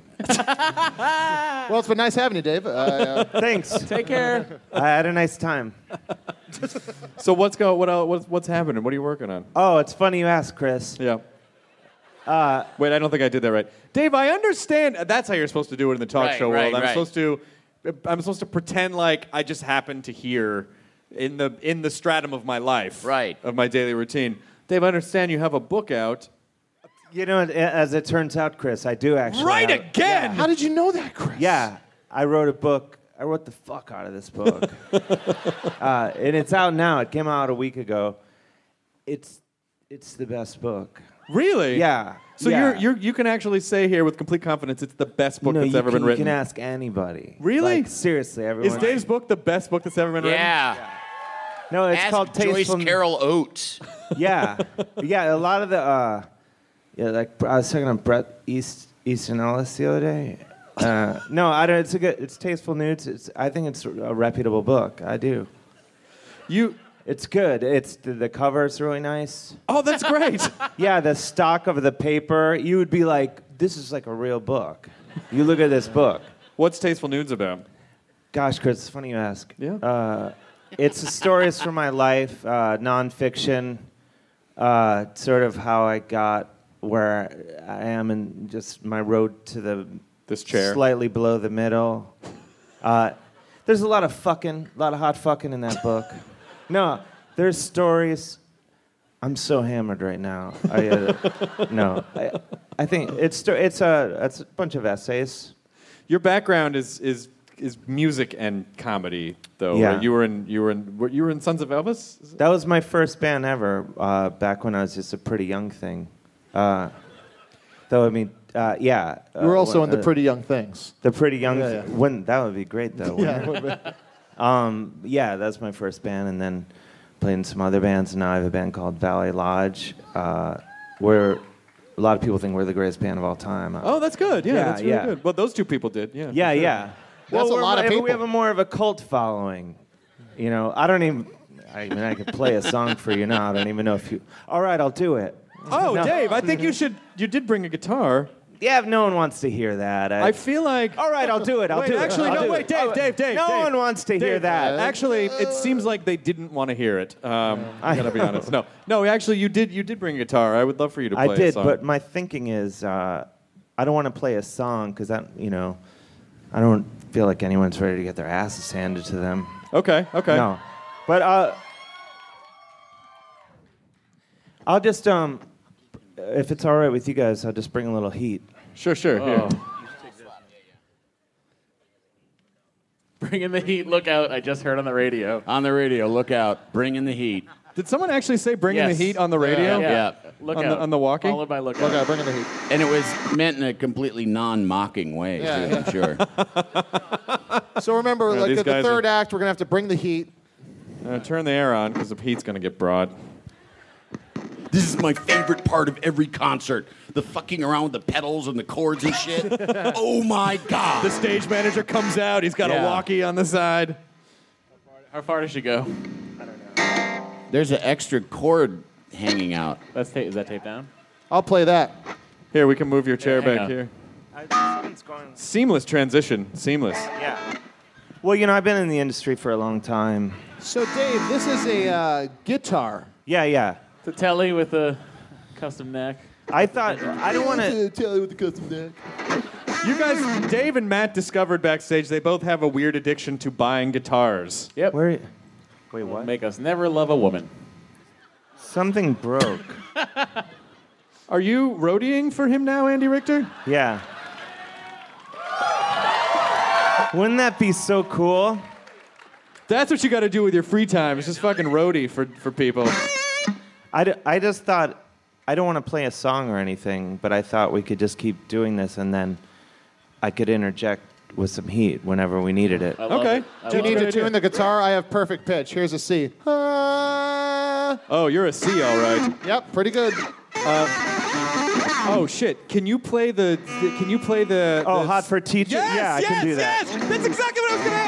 Well, it's been nice having you, Dave. Thanks. Take care. I had a nice time. So what's happening? What are you working on? Oh, it's funny you ask, Chris. Yeah. Wait, I don't think I did that right. Dave, I understand. That's how you're supposed to do it in the talk show world. I'm supposed to pretend like I just happen to hear in the stratum of my life, of my daily routine. Dave, I understand you have a book out. You know, as it turns out, Chris, I do actually. Right have- again. How did you know that, Chris? Yeah, I wrote a book. I wrote the fuck out of this book, and it's out now. It came out a week ago. It's the best book. Really? Yeah. So yeah. you can actually say here with complete confidence it's the best book that's ever been written. You can ask anybody. Really? Like, seriously, everyone. Is Dave's book the best book that's ever been written? Yeah. No, it's Ask called Joyce Tasteful. Carol Oates. Yeah, yeah. A lot of the like I was talking to Brett Easton Ellis the other day. No, I don't. It's Tasteful Nudes. I think it's a reputable book. I do. It's good. The cover's really nice. Oh, that's great. Yeah, the stock of the paper. You would be like, this is like a real book. You look at this book. What's Tasteful Nudes about? Gosh, Chris, it's funny you ask. Yeah. It's stories from my life, nonfiction, sort of how I got where I am and just my road to this chair, slightly below the middle. There's a lot of hot fucking in that book. No, there's stories. I'm so hammered right now. I think it's a bunch of essays. Your background is music and comedy, though. Yeah. Right? You were in Sons of Elvis? That was my first band ever. Back when I was just a pretty young thing. Though I mean, yeah. You were also in the Pretty Young Things. The Pretty Young. Yeah. That would be great, though. Yeah, that's my first band, and then played in some other bands. And now I have a band called Valley Lodge, where a lot of people think we're the greatest band of all time. Oh, that's good. Yeah, that's really yeah. good. Well, those two people did. Yeah. Yeah, for sure. yeah. That's a lot of people. We have more of a cult following. You know, I mean, I could play a song for you now. I don't even know if you. All right, I'll do it. Oh, No. Dave, I think you should. You did bring a guitar. Yeah, no one wants to hear that. I feel like. All right, I'll do it. I'll Wait, do it. actually, I'll no, do wait, it. Dave. No Dave. one wants to hear Dave, that. Actually, it seems like they didn't want to hear it. I gotta be honest. No. Actually, you did bring a guitar. I would love for you to play I did, a song. but my thinking is, I don't want to play a song because I don't feel like anyone's ready to get their asses handed to them. Okay. No, but I'll just if it's all right with you guys, I'll just bring a little heat. Sure. Here. Bring in the heat. Look out. I just heard on the radio. On the radio, look out. Bring in the heat. Did someone actually say "bring in the Yes. heat" on the radio? Yeah. Look on out. on the walkie. Followed by look Look out. out, bring in the heat. And it was meant in a completely non-mocking way, too, I'm sure. So remember, Yeah, like these at the guys third are- act, we're going to have to bring the heat. Turn the air on because the heat's gonna get broad. This is my favorite part of every concert. The fucking around with the pedals and the chords and shit. Oh, my God. The stage manager comes out. He's got a Yeah. walkie on the side. How far does she go? There's an extra cord hanging out. Is that taped down? I'll play that. Here, we can move your chair hang back on. here. Seamless transition. Seamless. Yeah. Well, I've been in the industry for a long time. So, Dave, this is a guitar. Yeah. It's a telly with a custom neck. I thought I don't want to tell you with the custom deck. You guys, Dave and Matt discovered backstage they both have a weird addiction to buying guitars. Yep. Wait, what? Make us never love a woman. Something broke. Are you roadieing for him now, Andy Richter? Yeah. Wouldn't that be so cool? That's what you got to do with your free time. It's just fucking roadie for people. I just thought, I don't want to play a song or anything, but I thought we could just keep doing this and then I could interject with some heat whenever we needed it. Okay. Do you need to tune the guitar? I have perfect pitch. Here's a C. Oh, you're a C, all right. Yep, pretty good. Oh shit! Can you play the? Oh, Hot for Teacher? Yes, yeah, I can do that. Yes, that's exactly what I was gonna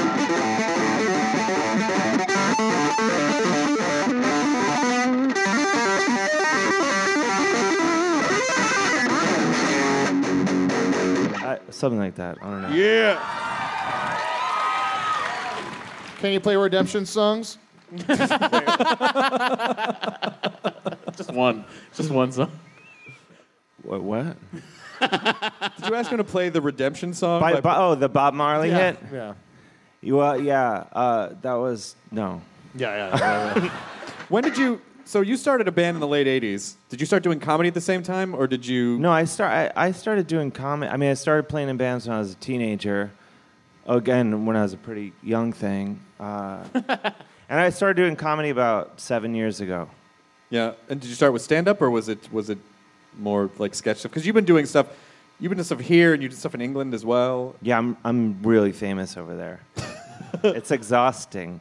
ask. Something like that. I don't know. Yeah. Can you play Redemption songs? Just one song. What? Did you ask him to play the Redemption song? The Bob Marley hit? Yeah. That was, no. Yeah. When did you? So you started a band in the late '80s. Did you start doing comedy at the same time, or did you? No, I started doing comedy. I mean, I started playing in bands when I was a teenager. Again, when I was a pretty young thing. And I started doing comedy about 7 years ago. Yeah. And did you start with stand-up, or was it more like sketch stuff? Because you've been doing stuff. You've been doing stuff here, and you did stuff in England as well. Yeah, I'm really famous over there. It's exhausting.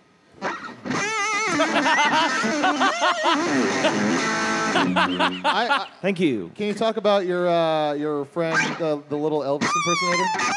Thank you. Can you talk about your friend, the little Elvis impersonator?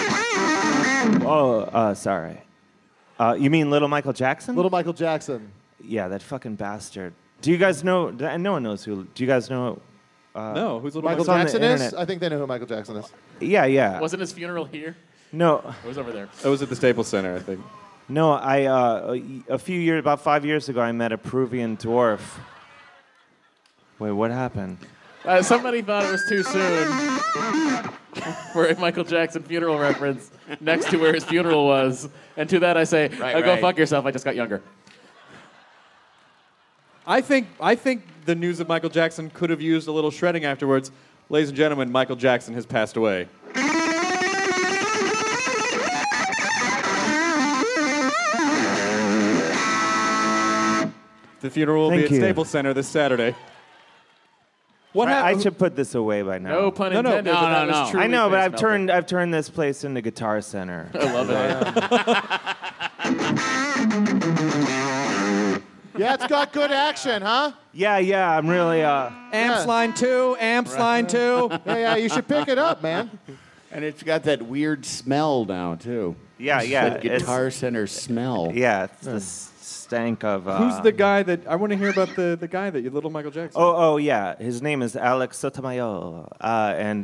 Oh, sorry. You mean Little Michael Jackson? Little Michael Jackson. Yeah, that fucking bastard. Do you guys know? No one knows who. Do you guys know? No, who's Little Michael Michael Jackson Jackson? is? I think they know who Michael Jackson is. Yeah. Wasn't his funeral here? No. It was over there. It was at the Staples Center, I think. No, about 5 years ago, I met a Peruvian dwarf. Wait, what happened? Somebody thought it was too soon for a Michael Jackson funeral reference next to where his funeral was. And to that I say, go fuck yourself, I just got younger. I think the news of Michael Jackson could have used a little shredding afterwards. Ladies and gentlemen, Michael Jackson has passed away. The funeral will be at Staples Center this Saturday. What I should put this away by now. No pun intended. No. I know, but I've turned this place into Guitar Center. I love it. Yeah, it's got good action, huh? Yeah, I'm really... Amps line 2, amps line 2. Yeah, you should pick it up, man. And it's got that weird smell now, too. Yeah. That Guitar Center smell. Yeah, it's the stank of... Who's the guy that... I want to hear about the guy that you... Little Michael Jackson. Oh, yeah. His name is Alex Sotomayor. And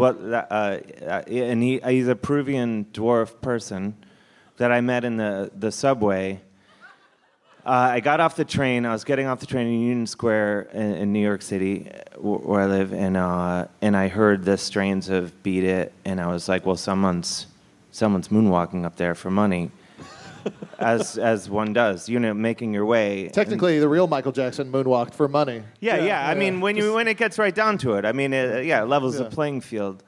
he's a Peruvian dwarf person that I met in the subway. I got off the train. I was getting off the train in Union Square in New York City, where I live, and I heard the strains of "Beat It," and I was like, "Well, someone's moonwalking up there for money," as one does, making your way. Technically, the real Michael Jackson moonwalked for money. Yeah. I mean, when it gets right down to it, I mean, it levels the playing field.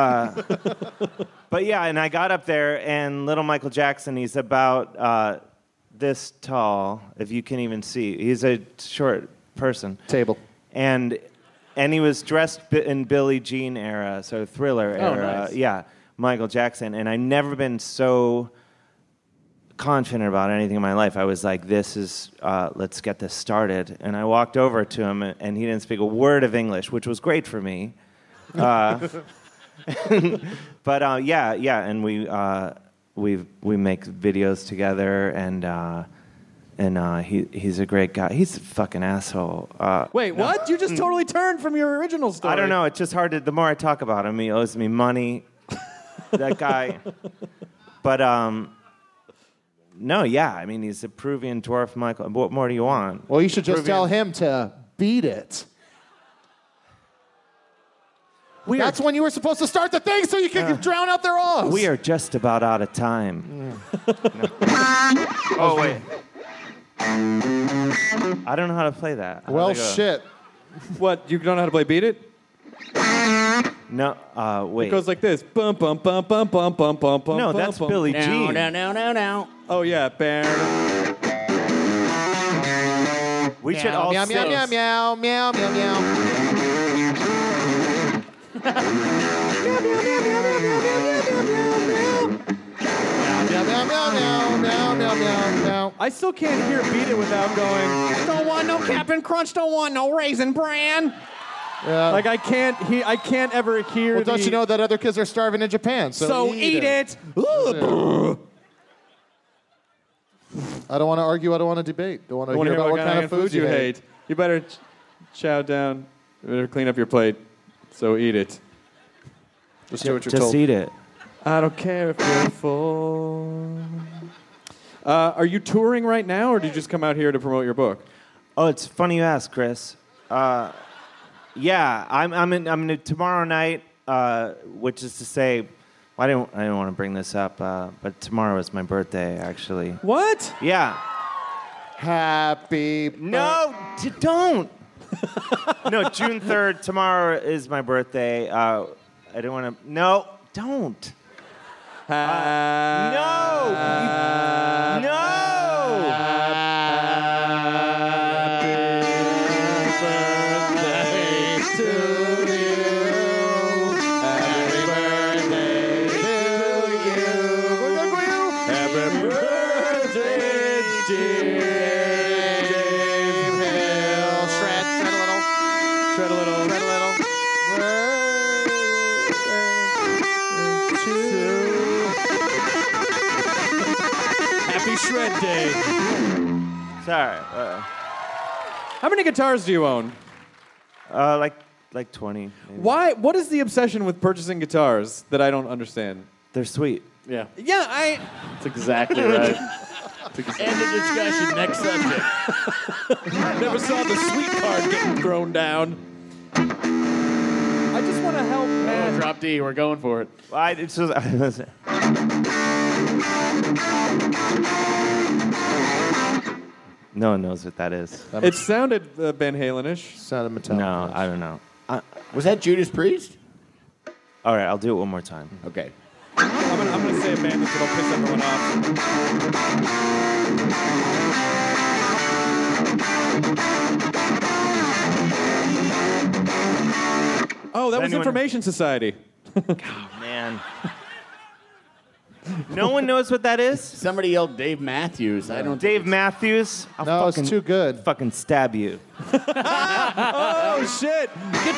But yeah, and I got up there, and little Michael Jackson, he's about this tall, if you can even see. He's a short person. Table. And he was dressed in Billie Jean era, so Thriller era. Nice. Yeah, Michael Jackson. And I've never been so confident about anything in my life. I was like, this is, let's get this started. And I walked over to him, and he didn't speak a word of English, which was great for me. But and we make videos together, and he's a great guy. He's a fucking asshole. Wait, what? You just totally turned from your original story. I don't know. It's just hard to. The more I talk about him, he owes me money. That guy. But no, yeah. I mean, he's a Peruvian dwarf, Michael. What more do you want? Well, you should just tell him to beat it. That's when you were supposed to start the thing so you could drown out their awes. We are just about out of time. Oh, wait. I don't know how to play that. How Well, does it go? shit. What? You don't know how to play Beat It? No, wait. It goes like this. Bum, bum, bum, bum, bum, bum, bum, bum, No, bum, that's bum. Billie Jean. No. Oh, yeah. Bear. We should all meow, sit. meow, meow, meow, meow, meow, meow. Meow, meow, meow, meow, meow, meow, meow, meow. I still can't hear Beat It without going, don't want no Captain Crunch, don't want no Raisin Bran. Yeah. Like, I can't ever hear Well, don't the- you know that other kids are starving in Japan? So eat it. I don't want to argue. I don't want to debate. Don't want to hear about what kind of food you hate. You better chow down. You better clean up your plate. So eat it. Just do what you're Just told. eat it. I don't care if you're full. Are you touring right now, or did you just come out here to promote your book? Oh, it's funny you ask, Chris. Yeah, I'm in tomorrow night, which is to say, I didn't want to bring this up, but tomorrow is my birthday, actually. What? Yeah. Happy. No, don't. No, June 3rd. Tomorrow is my birthday. I didn't want to. No, don't. No. Happy Shred Day. Sorry. How many guitars do you own? Like 20. Maybe. Why? What is the obsession with purchasing guitars that I don't understand? They're sweet. Yeah. Yeah, That's exactly right. End of discussion. Next subject. never saw the sweet card getting thrown down. I just want to help Matt. Oh, drop D. We're going for it. No one knows what that is. It sounded Van Halen-ish. Sounded Metallica. No, I don't know. Was that Judas Priest? All right, I'll do it one more time. Okay. I'm gonna say a band that'll piss everyone off. Oh, that was anyone- Information Society. Man. No one knows what that is? Somebody yelled Dave Matthews. I don't. Dave Matthews? No, it's too good. Fucking stab you. Oh shit!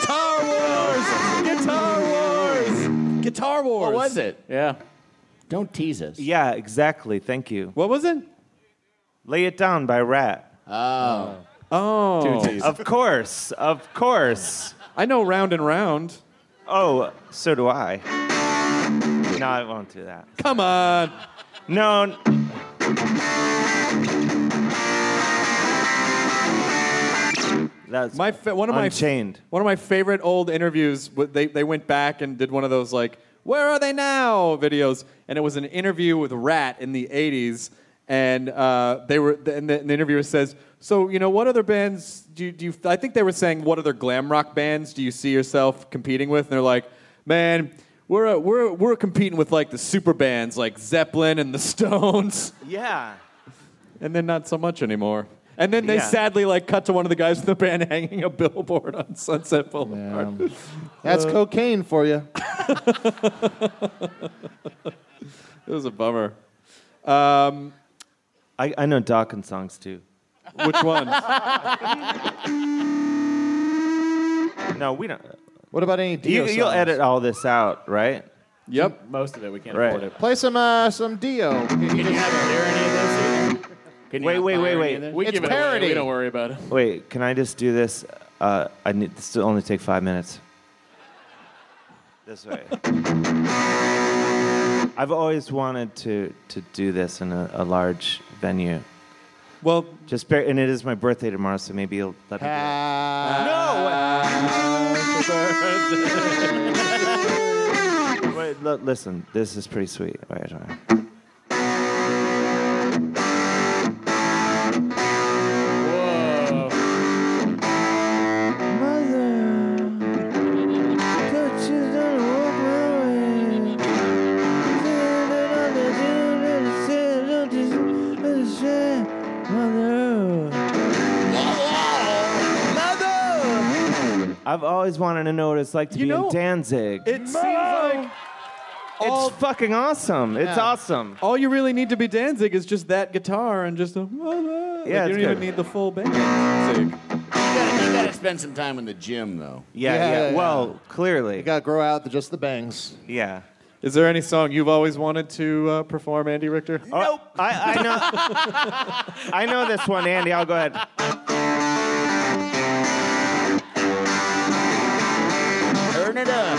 Guitar Wars! Guitar Wars! What was it? Yeah. Don't tease us. Yeah, exactly. Thank you. What was it? Lay It Down by Rat. Oh. Oh. Of course. Of course. I know Round and Round. Oh, so do I. No, I won't do that. Come on. No. That's One of Unchained. my favorite old interviews. They went back and did one of those like "Where Are They Now" videos, and it was an interview with Rat in the '80s, and the interviewer says, "So what other bands do you?" I think they were saying, "What other glam rock bands do you see yourself competing with?" And they're like, "Man, we're competing with like the super bands like Zeppelin and the Stones." Yeah. And then not so much anymore. And then they Yeah. sadly cut to one of the guys in the band hanging a billboard on Sunset Boulevard. That's cocaine for you. It was a bummer. I know Dawkins songs too. Which ones? No, we don't. What about any Dio You'll songs? edit all this out, right? Yep. Most of it. We can't Right. afford it. Play some Dio. Can you not clear any of this either? Can you Wait, not wait, fire wait, any wait. of this? We It's give it parody. away. We don't worry about it. Wait, can I just do this? I need this to only take 5 minutes. This way. I've always wanted to do this in a large venue. Well, And it is my birthday tomorrow, so maybe you'll let me do it. No. birthday. Wait, listen. This is pretty sweet. Wait. I've always wanted to know what it's like to be in Danzig. It seems like it's fucking awesome. It's awesome. all you really need to be Danzig is just that guitar and just a... Yeah, you don't even need the full band. Danzig. You gotta spend some time in the gym, though. Yeah. Well, clearly. You gotta grow out just the bangs. Yeah. Is there any song you've always wanted to perform, Andy Richter? Nope. I know. I know this one, Andy. I'll go ahead. Turn it up.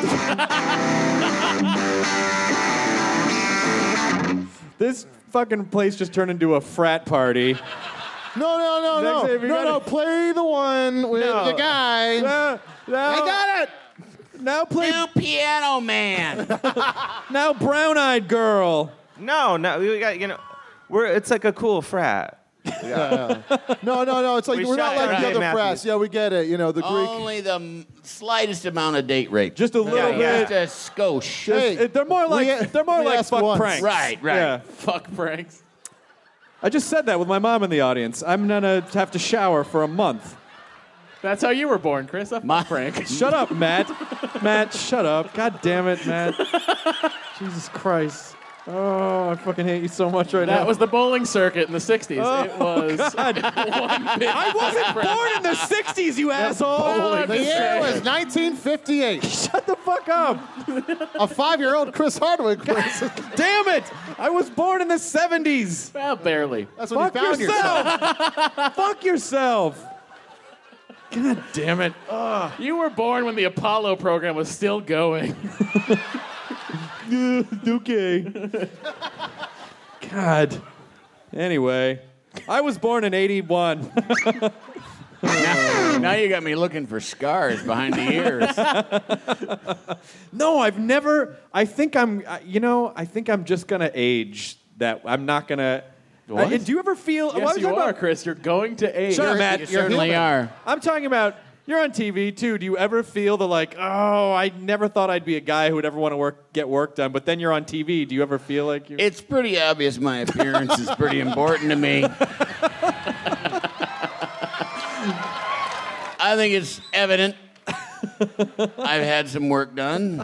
This fucking place just turned into a frat party. No. Play the one with the guy. No. I got it. Now play. New Piano Man. Now brown-eyed girl. No. We got. It's like a cool frat. No. It's like We we're not shot like the Dave other Matthews. frats. Yeah, we get it. The Greek. Only the slightest amount of date rape. Just a little bit. Just a skosh. Hey, They're more like we fuck asked once. pranks. Right. Yeah. Fuck pranks. I just said that with my mom in the audience. I'm gonna have to shower for a month. That's how you were born, Chris. A fuck prank. Shut up, Matt. Matt, shut up. God damn it, Matt. Jesus Christ. Oh, I fucking hate you so much right now. That was the bowling circuit in the 60s. It was God. one big I wasn't born in the 60s, you asshole. The year was 1958. Shut the fuck up. A 5-year-old Chris Hardwick. Damn it. I was born in the 70s. well, barely. That's when Fuck you found yourself. yourself. Fuck yourself. God damn it. You were born when the Apollo program was still going. Okay. God. Anyway, I was born in 81. Now you got me looking for scars behind the ears. No, I've never. I think I'm just gonna age. That I'm not gonna. What? Do you ever feel? Yes, you are, Chris. You're going to age. Shut up, Matt. You certainly are. I'm talking about. You're on TV too. Do you ever feel I never thought I'd be a guy who would ever want to get work done, but then you're on TV. Do you ever feel like you? It's pretty obvious my appearance is pretty important to me. I think it's evident. I've had some work done.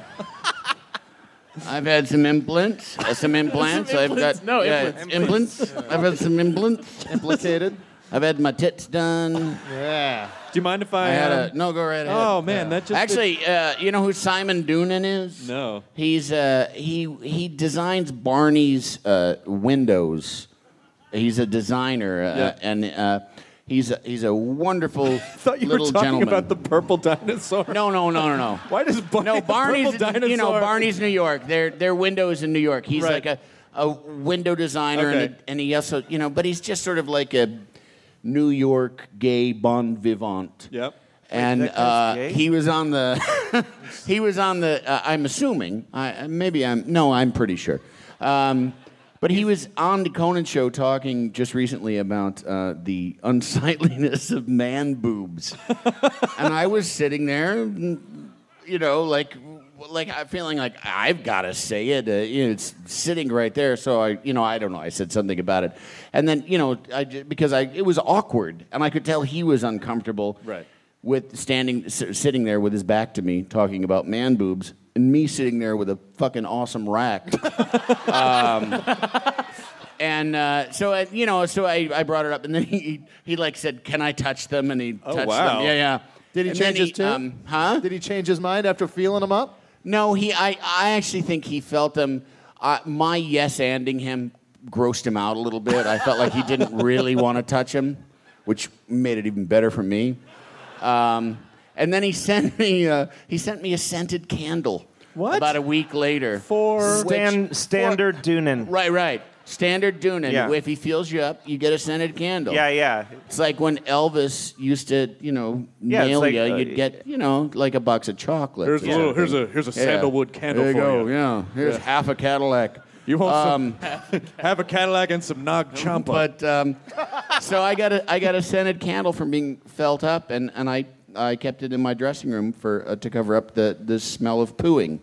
I've had some implants. implants? I've got No, implants. I've had some implants. Implicated. I've had my tits done. Yeah. Do you mind if I? I had no, go right ahead. Oh man, that just Actually, you know who Simon Doonan is? No. He's he designs Barney's windows. He's a designer, and he's a wonderful I thought you little were talking gentleman. about the purple dinosaur. No. Why does Barney No, the Barney's purple dinosaur? Barney's New York. Their windows in New York. He's Right. like a window designer, Okay. and he also but he's just sort of like a New York gay bon vivant. Yep. And that guy's gay? he was on the I'm assuming I'm pretty sure. But he was on the Conan show talking just recently about the unsightliness of man boobs. And I was sitting there, like I'm feeling like I've got to say it. It's sitting right there. So I don't know. I said something about it. And then, it was awkward. And I could tell he was uncomfortable Right. with sitting there with his back to me talking about man boobs. And me sitting there with a fucking awesome rack. So I brought it up, and then he said, "Can I touch them?" And he touched wow. them. Yeah. Did he And change then his tune? Did he change his mind after feeling them up? No, I actually think he felt them. My yes-anding him grossed him out a little bit. I felt like he didn't really want to touch him, which made it even better for me. And then he sent me a scented candle. What? About a week later. Standard Doonan. Right. Standard Doonan. Yeah. If he fills you up, you get a scented candle. Yeah. It's like when Elvis used to, nail like, you. You'd get, like a box of chocolate. Here's a sandalwood candle there you for go. you. Yeah. Here's half a Cadillac. You want have a Cadillac and some Nag Champa. But so I got a scented candle from being felt up, and I kept it in my dressing room to cover up the smell of pooing.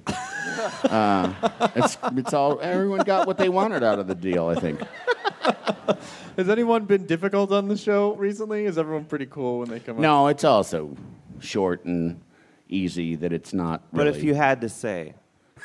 It's all everyone got what they wanted out of the deal, I think. Has anyone been difficult on the show recently? Is everyone pretty cool when they come up? No, it's also short and easy that it's not really. But if you had to say.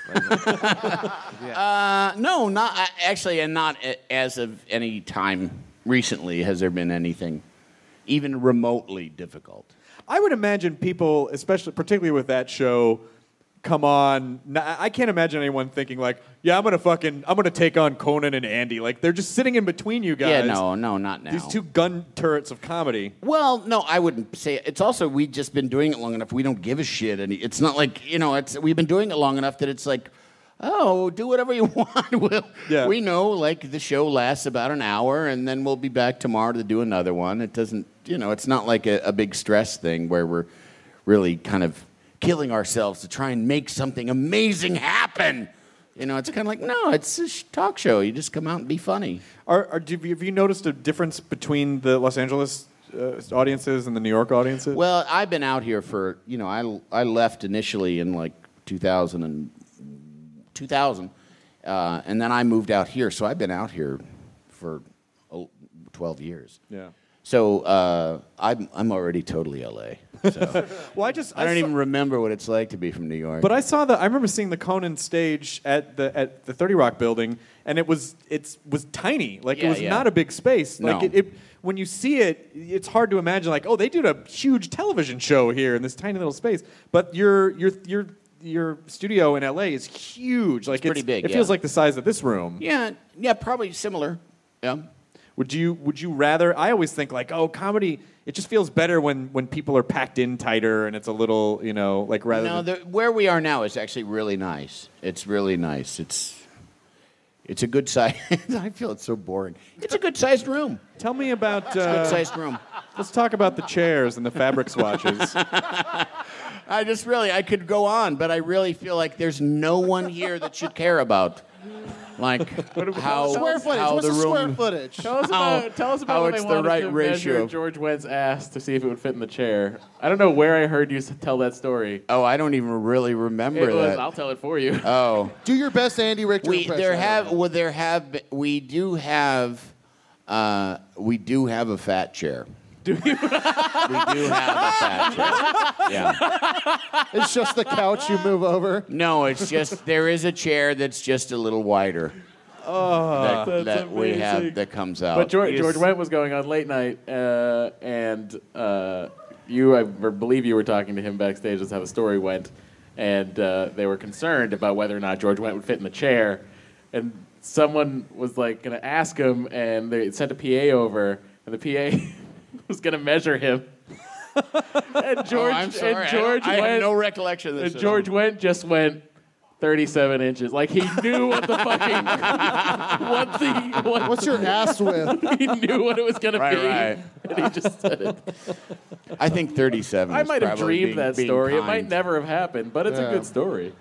No, not actually, and not as of any time recently has there been anything even remotely difficult. I would imagine people, particularly with that show, come on. I can't imagine anyone thinking like, "Yeah, I'm gonna take on Conan and Andy." Like they're just sitting in between you guys. Yeah, no, not now. These two gun turrets of comedy. Well, no, I wouldn't say it. It's also we've just been doing it long enough. We don't give a shit, and it's not like we've been doing it long enough that it's like, oh, do whatever you want. We know like the show lasts about an hour, and then we'll be back tomorrow to do another one. It doesn't, it's not like a big stress thing where we're really kind of killing ourselves to try and make something amazing happen. It's kind of like, no, it's a talk show. You just come out and be funny. Have you noticed a difference between the Los Angeles audiences and the New York audiences? Well, I've been out here for, I left initially in like 2000, and then I moved out here. So I've been out here for 12 years. Yeah. So I'm already totally LA. So. Well, I don't even remember what it's like to be from New York. But I remember seeing the Conan stage at the 30 Rock building, and it was tiny. Like it was not a big space. Like no. When you see it, it's hard to imagine. Like, oh, they did a huge television show here in this tiny little space. But your studio in LA is huge. Like it's pretty big. It feels like the size of this room. Yeah, probably similar. Yeah. Would you rather? I always think like, oh, comedy. It just feels better when people are packed in tighter and it's a little, like rather. No, where we are now is actually really nice. It's really nice. It's a good size. I feel it's so boring. It's a good sized room. Tell me about. It's a good sized room. Let's talk about the chairs and the fabric swatches. I could go on, but I really feel like there's no one here that should care about. Like how square footage. How What's the the room, square footage? Tell us about when it's they the wanted right to ratio. measure George Wendt's ass to see if it would fit in the chair. I don't know where I heard you tell that story. Oh, I don't even really remember that. I'll tell it for you. Oh, do your best Andy Richter impression. We do have a fat chair. Do you? We do have a fat chair. Yeah. It's just the couch you move over. No, it's just there is a chair that's just a little wider. Oh, that we have that comes out. But George Wendt was going on late night, and I believe you were talking to him backstage. That's how the story went, and they were concerned about whether or not George Wendt would fit in the chair, and someone was like going to ask him, and they sent a PA over, and the PA was going to measure him. And George, I'm sorry. I have no recollection of this. And George Wendt just went 37 inches. Like he knew what the fucking what's your ass width? He knew what it was going to be, right. and he just said it. I think 37. I might have probably dreamed that being story. kind. It might never have happened, but it's a good story.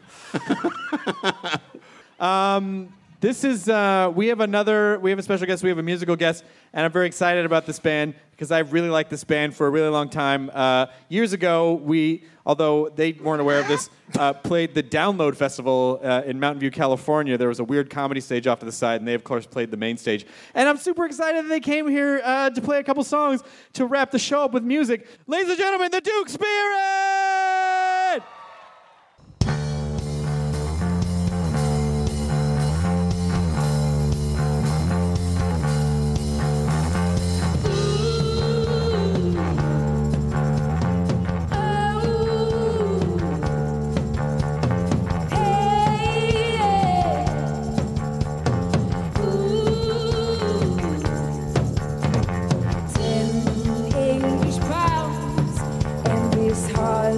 This is we have a special guest. We have a musical guest, and I'm very excited about this band because I really liked this band for a really long time. Years ago, we, although they weren't aware of this, played the Download Festival in Mountain View, California. There was a weird comedy stage off to the side, and they of course played the main stage. And I'm super excited that they came here to play a couple songs to wrap the show up with music. Ladies and gentlemen, the Duke Spirit! English pounds and this heart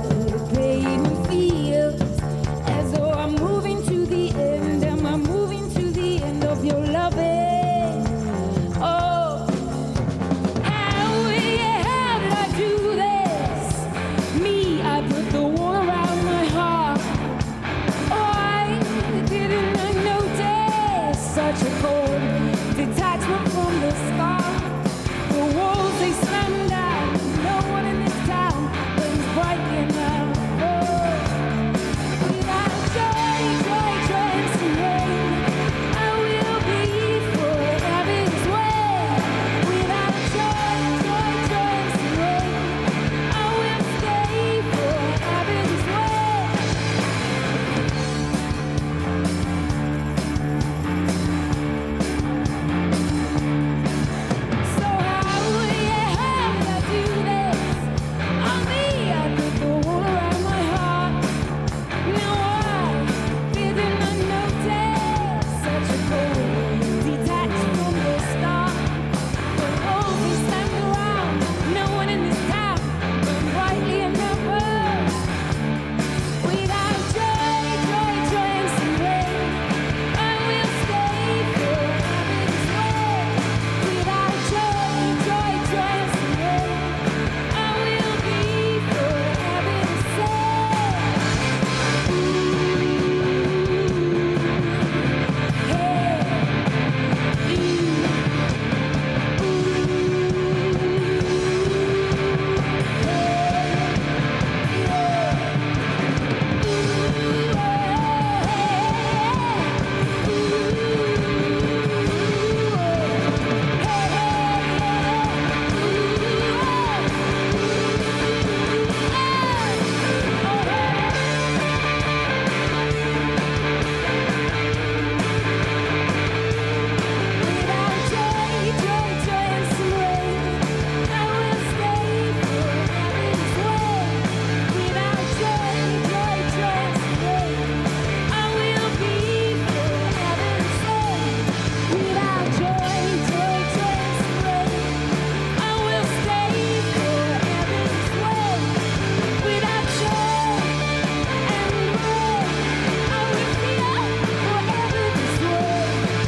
of your loving. Oh, how did I do this? Me, I put the wall around my heart. Why didn't I notice such a cold detachment from the sky? The walls, they slam down. No one in this town burns brightly enough. Oh, without joy, joy, joy, and rain, I will be forever this way. Without joy, joy, joy, and rain, I will stay forever this way. So how did I do this? On me, I put the wall around my heart. Now why didn't I notice such a cold detached from the start? The walls, they stand around. No one in this town burns brightly enough. Without joy, joy, joy, and some rain, I will stay forever this way. Without joy, joy, joy, and some rain, I will be forever the same. Without joy, joy, joy, and some rain, I will stay forever this way. Without joy, joy, joy, and some rain, I will be forever the same. Without joy, joy, joy, and some rain, I will stay forever this way. Without joy and rain, I will feel forever this way.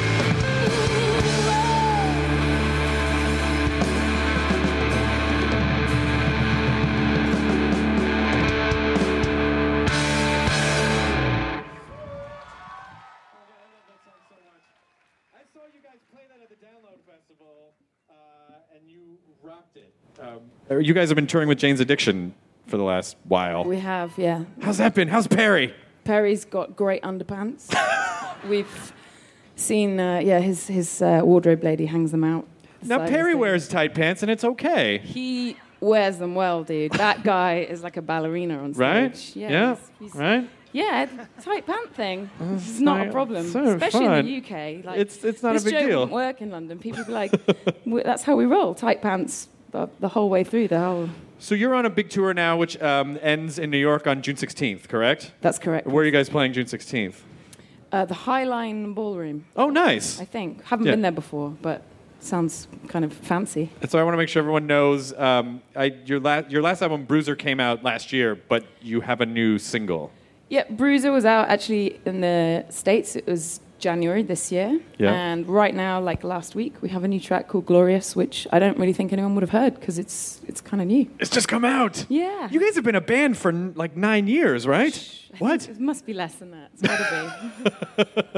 I saw you guys play that at the Download Festival, and you rocked it. You guys have been touring with Jane's Addiction for the last while. We have, yeah. How's that been? How's Perry? Perry's got great underpants. We've seen, his wardrobe lady hangs them out. Now, So Perry he's- wears tight pants, and it's okay. He wears them well, dude. That guy is like a ballerina on stage. Right? Yeah. Yeah. he's- Right? Yeah, tight pant thing. It's not a not- problem, so especially fun. in the UK. Like, It's not a this big joke deal. wouldn't work in London. People would be like, "That's how we roll, tight pants the whole way through the whole." So you're on a big tour now, which ends in New York on June 16th, correct? That's correct. Where are you guys playing June 16th? The Highline Ballroom. Oh, nice. I think. Haven't Yeah. been there before, but sounds kind of fancy. And so I want to make sure everyone knows your last album, Bruiser, came out last year, but you have a new single. Yeah, Bruiser was out actually in the States. It was January this year. Yeah. And right now, like last week, we have a new track called Glorious, which I don't really think anyone would have heard because it's kind of new. It's just come out. Yeah. You guys have been a band for like 9 years, right? What? It must be less than that. It's got to be.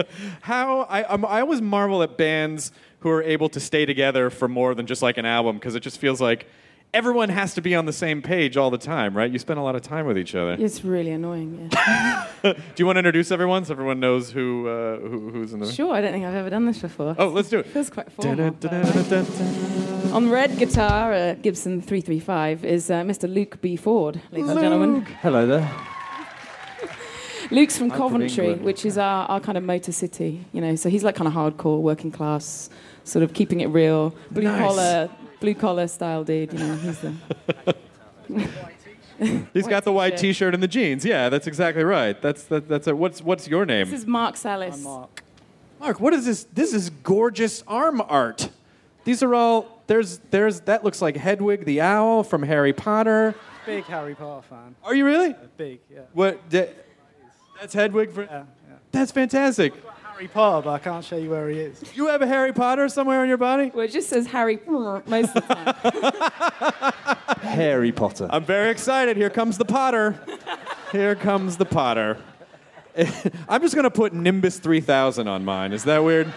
I always marvel at bands who are able to stay together for more than just like an album, because it just feels like everyone has to be on the same page all the time, right? You spend a lot of time with each other. It's really annoying, yeah. Do you want to introduce everyone so everyone knows who's in the... Sure, I don't think I've ever done this before. Oh, let's do it. Feels quite formal. On red guitar, Gibson 335, is Mr. Luke B. Ford, ladies and gentlemen. Hello there. Luke's from I'm from Coventry, England. which is our kind of motor city, you know. So he's like kind of hardcore, working class, sort of keeping it real, blue collar style dude. You know, he's the. He's got the white T-shirt and the jeans. Yeah, that's exactly right. That's it. What's your name? This is Mark Salis. Mark, what is this? This is gorgeous arm art. These are all there's that looks like Hedwig the owl from Harry Potter. Big Harry Potter fan. Are you really? Big, yeah. What? That's Hedwig. Yeah. That's fantastic. Harry Potter, but I can't show you where he is. You have a Harry Potter somewhere on your body? Well, it just says Harry most of the time. Harry Potter. I'm very excited. Here comes the Potter. Here comes the Potter. I'm just going to put Nimbus 3000 on mine. Is that weird?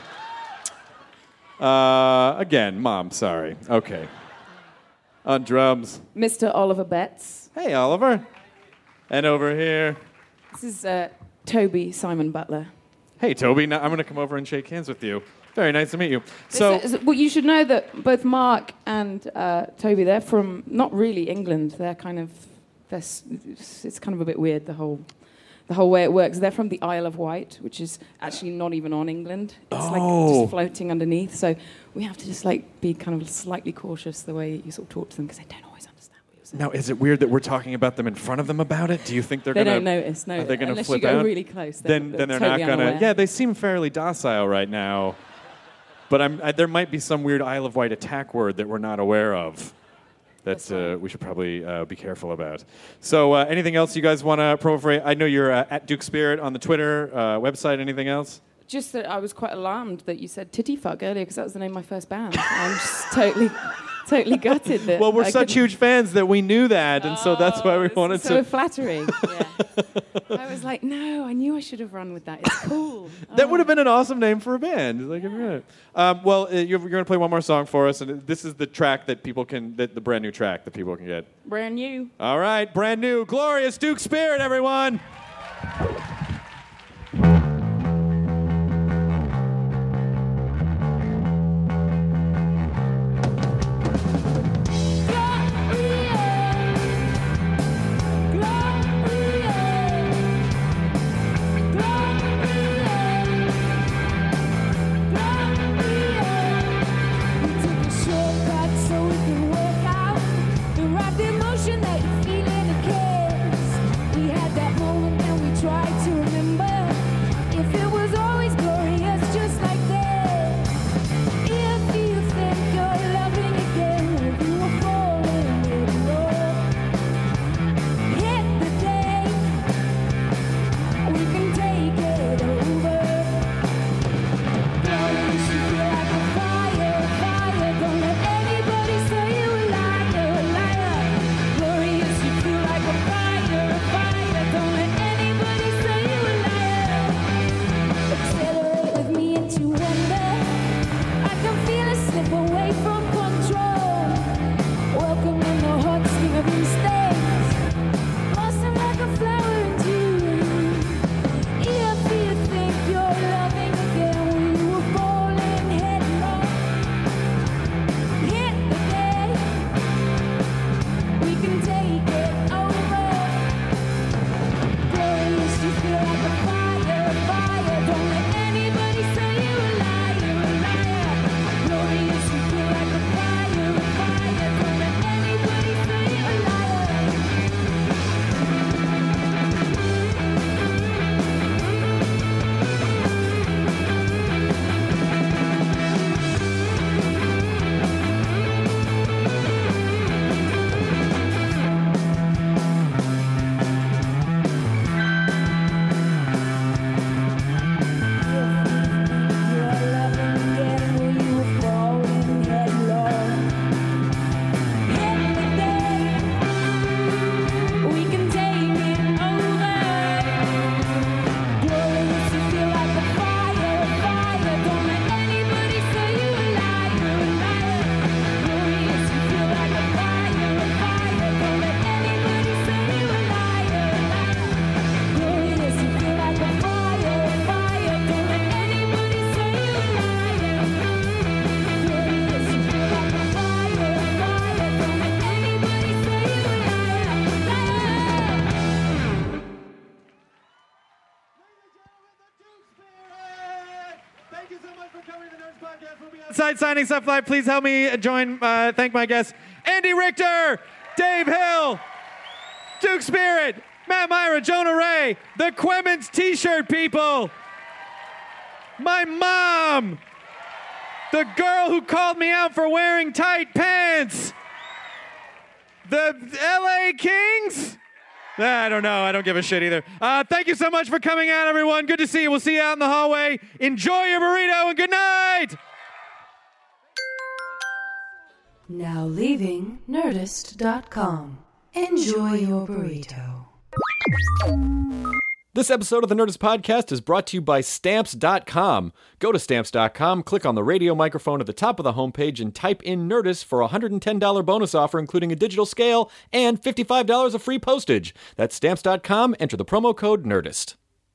Again, Mom, sorry. Okay. On drums. Mr. Oliver Betts. Hey, Oliver. And over here. This is Toby Simon Butler. Hey, Toby. Now I'm going to come over and shake hands with you. Very nice to meet you. Well, you should know that both Mark and Toby, they're from not really England. They're kind of, it's kind of a bit weird, the whole way it works. They're from the Isle of Wight, which is actually not even on England. It's like just floating underneath. So we have to just like be kind of slightly cautious the way you sort of talk to them because they don't always understand what you're saying. Now, is it weird that we're talking about them in front of them about it? Do you think they're going to... They don't notice, no. Are they going to Unless flip you go out? really close. Then they're totally not going to... unaware. Yeah, they seem fairly docile right now. But there might be some weird Isle of Wight attack word that we're not aware of that we should probably be careful about. So anything else you guys want to proliferate? I know you're at Duke Spirit on the Twitter website. Anything else? Just that I was quite alarmed that you said Titty Fuck earlier because that was the name of my first band. I'm just totally gutted that. Well, we're I such huge fans that we knew that, and so that's why we wanted so to... flattering. Yeah. I was like, no, I knew I should have run with that. It's cool. That would have been an awesome name for a band. Like, you're going to play one more song for us, and this is the track that people can, the brand new track that people can get. Brand new. All right, brand new, glorious Duke Spirit, everyone. Outside signing stuff live. Please help me thank my guests: Andy Richter, Dave Hill, Duke Spirit, Matt Myra, Jonah Ray, the Quemmons T-shirt people, my mom, the girl who called me out for wearing tight pants, the LA Kings, I don't know. I don't give a shit either. Thank you so much for coming out, everyone. Good to see you. We'll see you out in the hallway. Enjoy your burrito and good night. Now leaving Nerdist.com. Enjoy your burrito. This episode of the Nerdist Podcast is brought to you by Stamps.com. Go to Stamps.com, click on the radio microphone at the top of the homepage, and type in Nerdist for a $110 bonus offer, including a digital scale and $55 of free postage. That's Stamps.com. Enter the promo code Nerdist.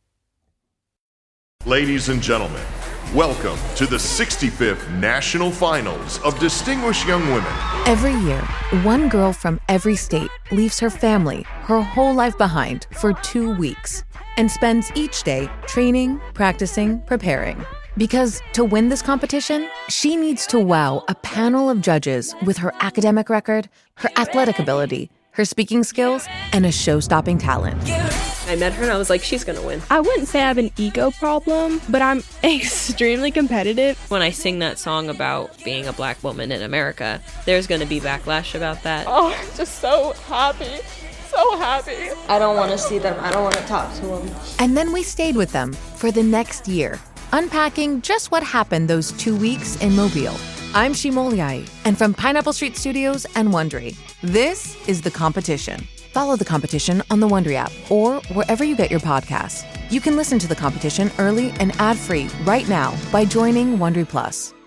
Ladies and gentlemen, welcome to the 65th National Finals of Distinguished Young Women. Every year, one girl from every state leaves her family, her whole life behind for 2 weeks and spends each day training, practicing, preparing. Because to win this competition, she needs to wow a panel of judges with her academic record, her athletic ability, her speaking skills, and a show-stopping talent. I met her and I was like, she's gonna win. I wouldn't say I have an ego problem, but I'm extremely competitive. When I sing that song about being a black woman in America, there's gonna be backlash about that. Oh, I'm just so happy. So happy. I don't want to see them. I don't want to talk to them. And then we stayed with them for the next year, unpacking just what happened those 2 weeks in Mobile. I'm Shimoliai, and from Pineapple Street Studios and Wondery, this is The Competition. Follow The Competition on the Wondery app or wherever you get your podcasts. You can listen to The Competition early and ad-free right now by joining Wondery Plus.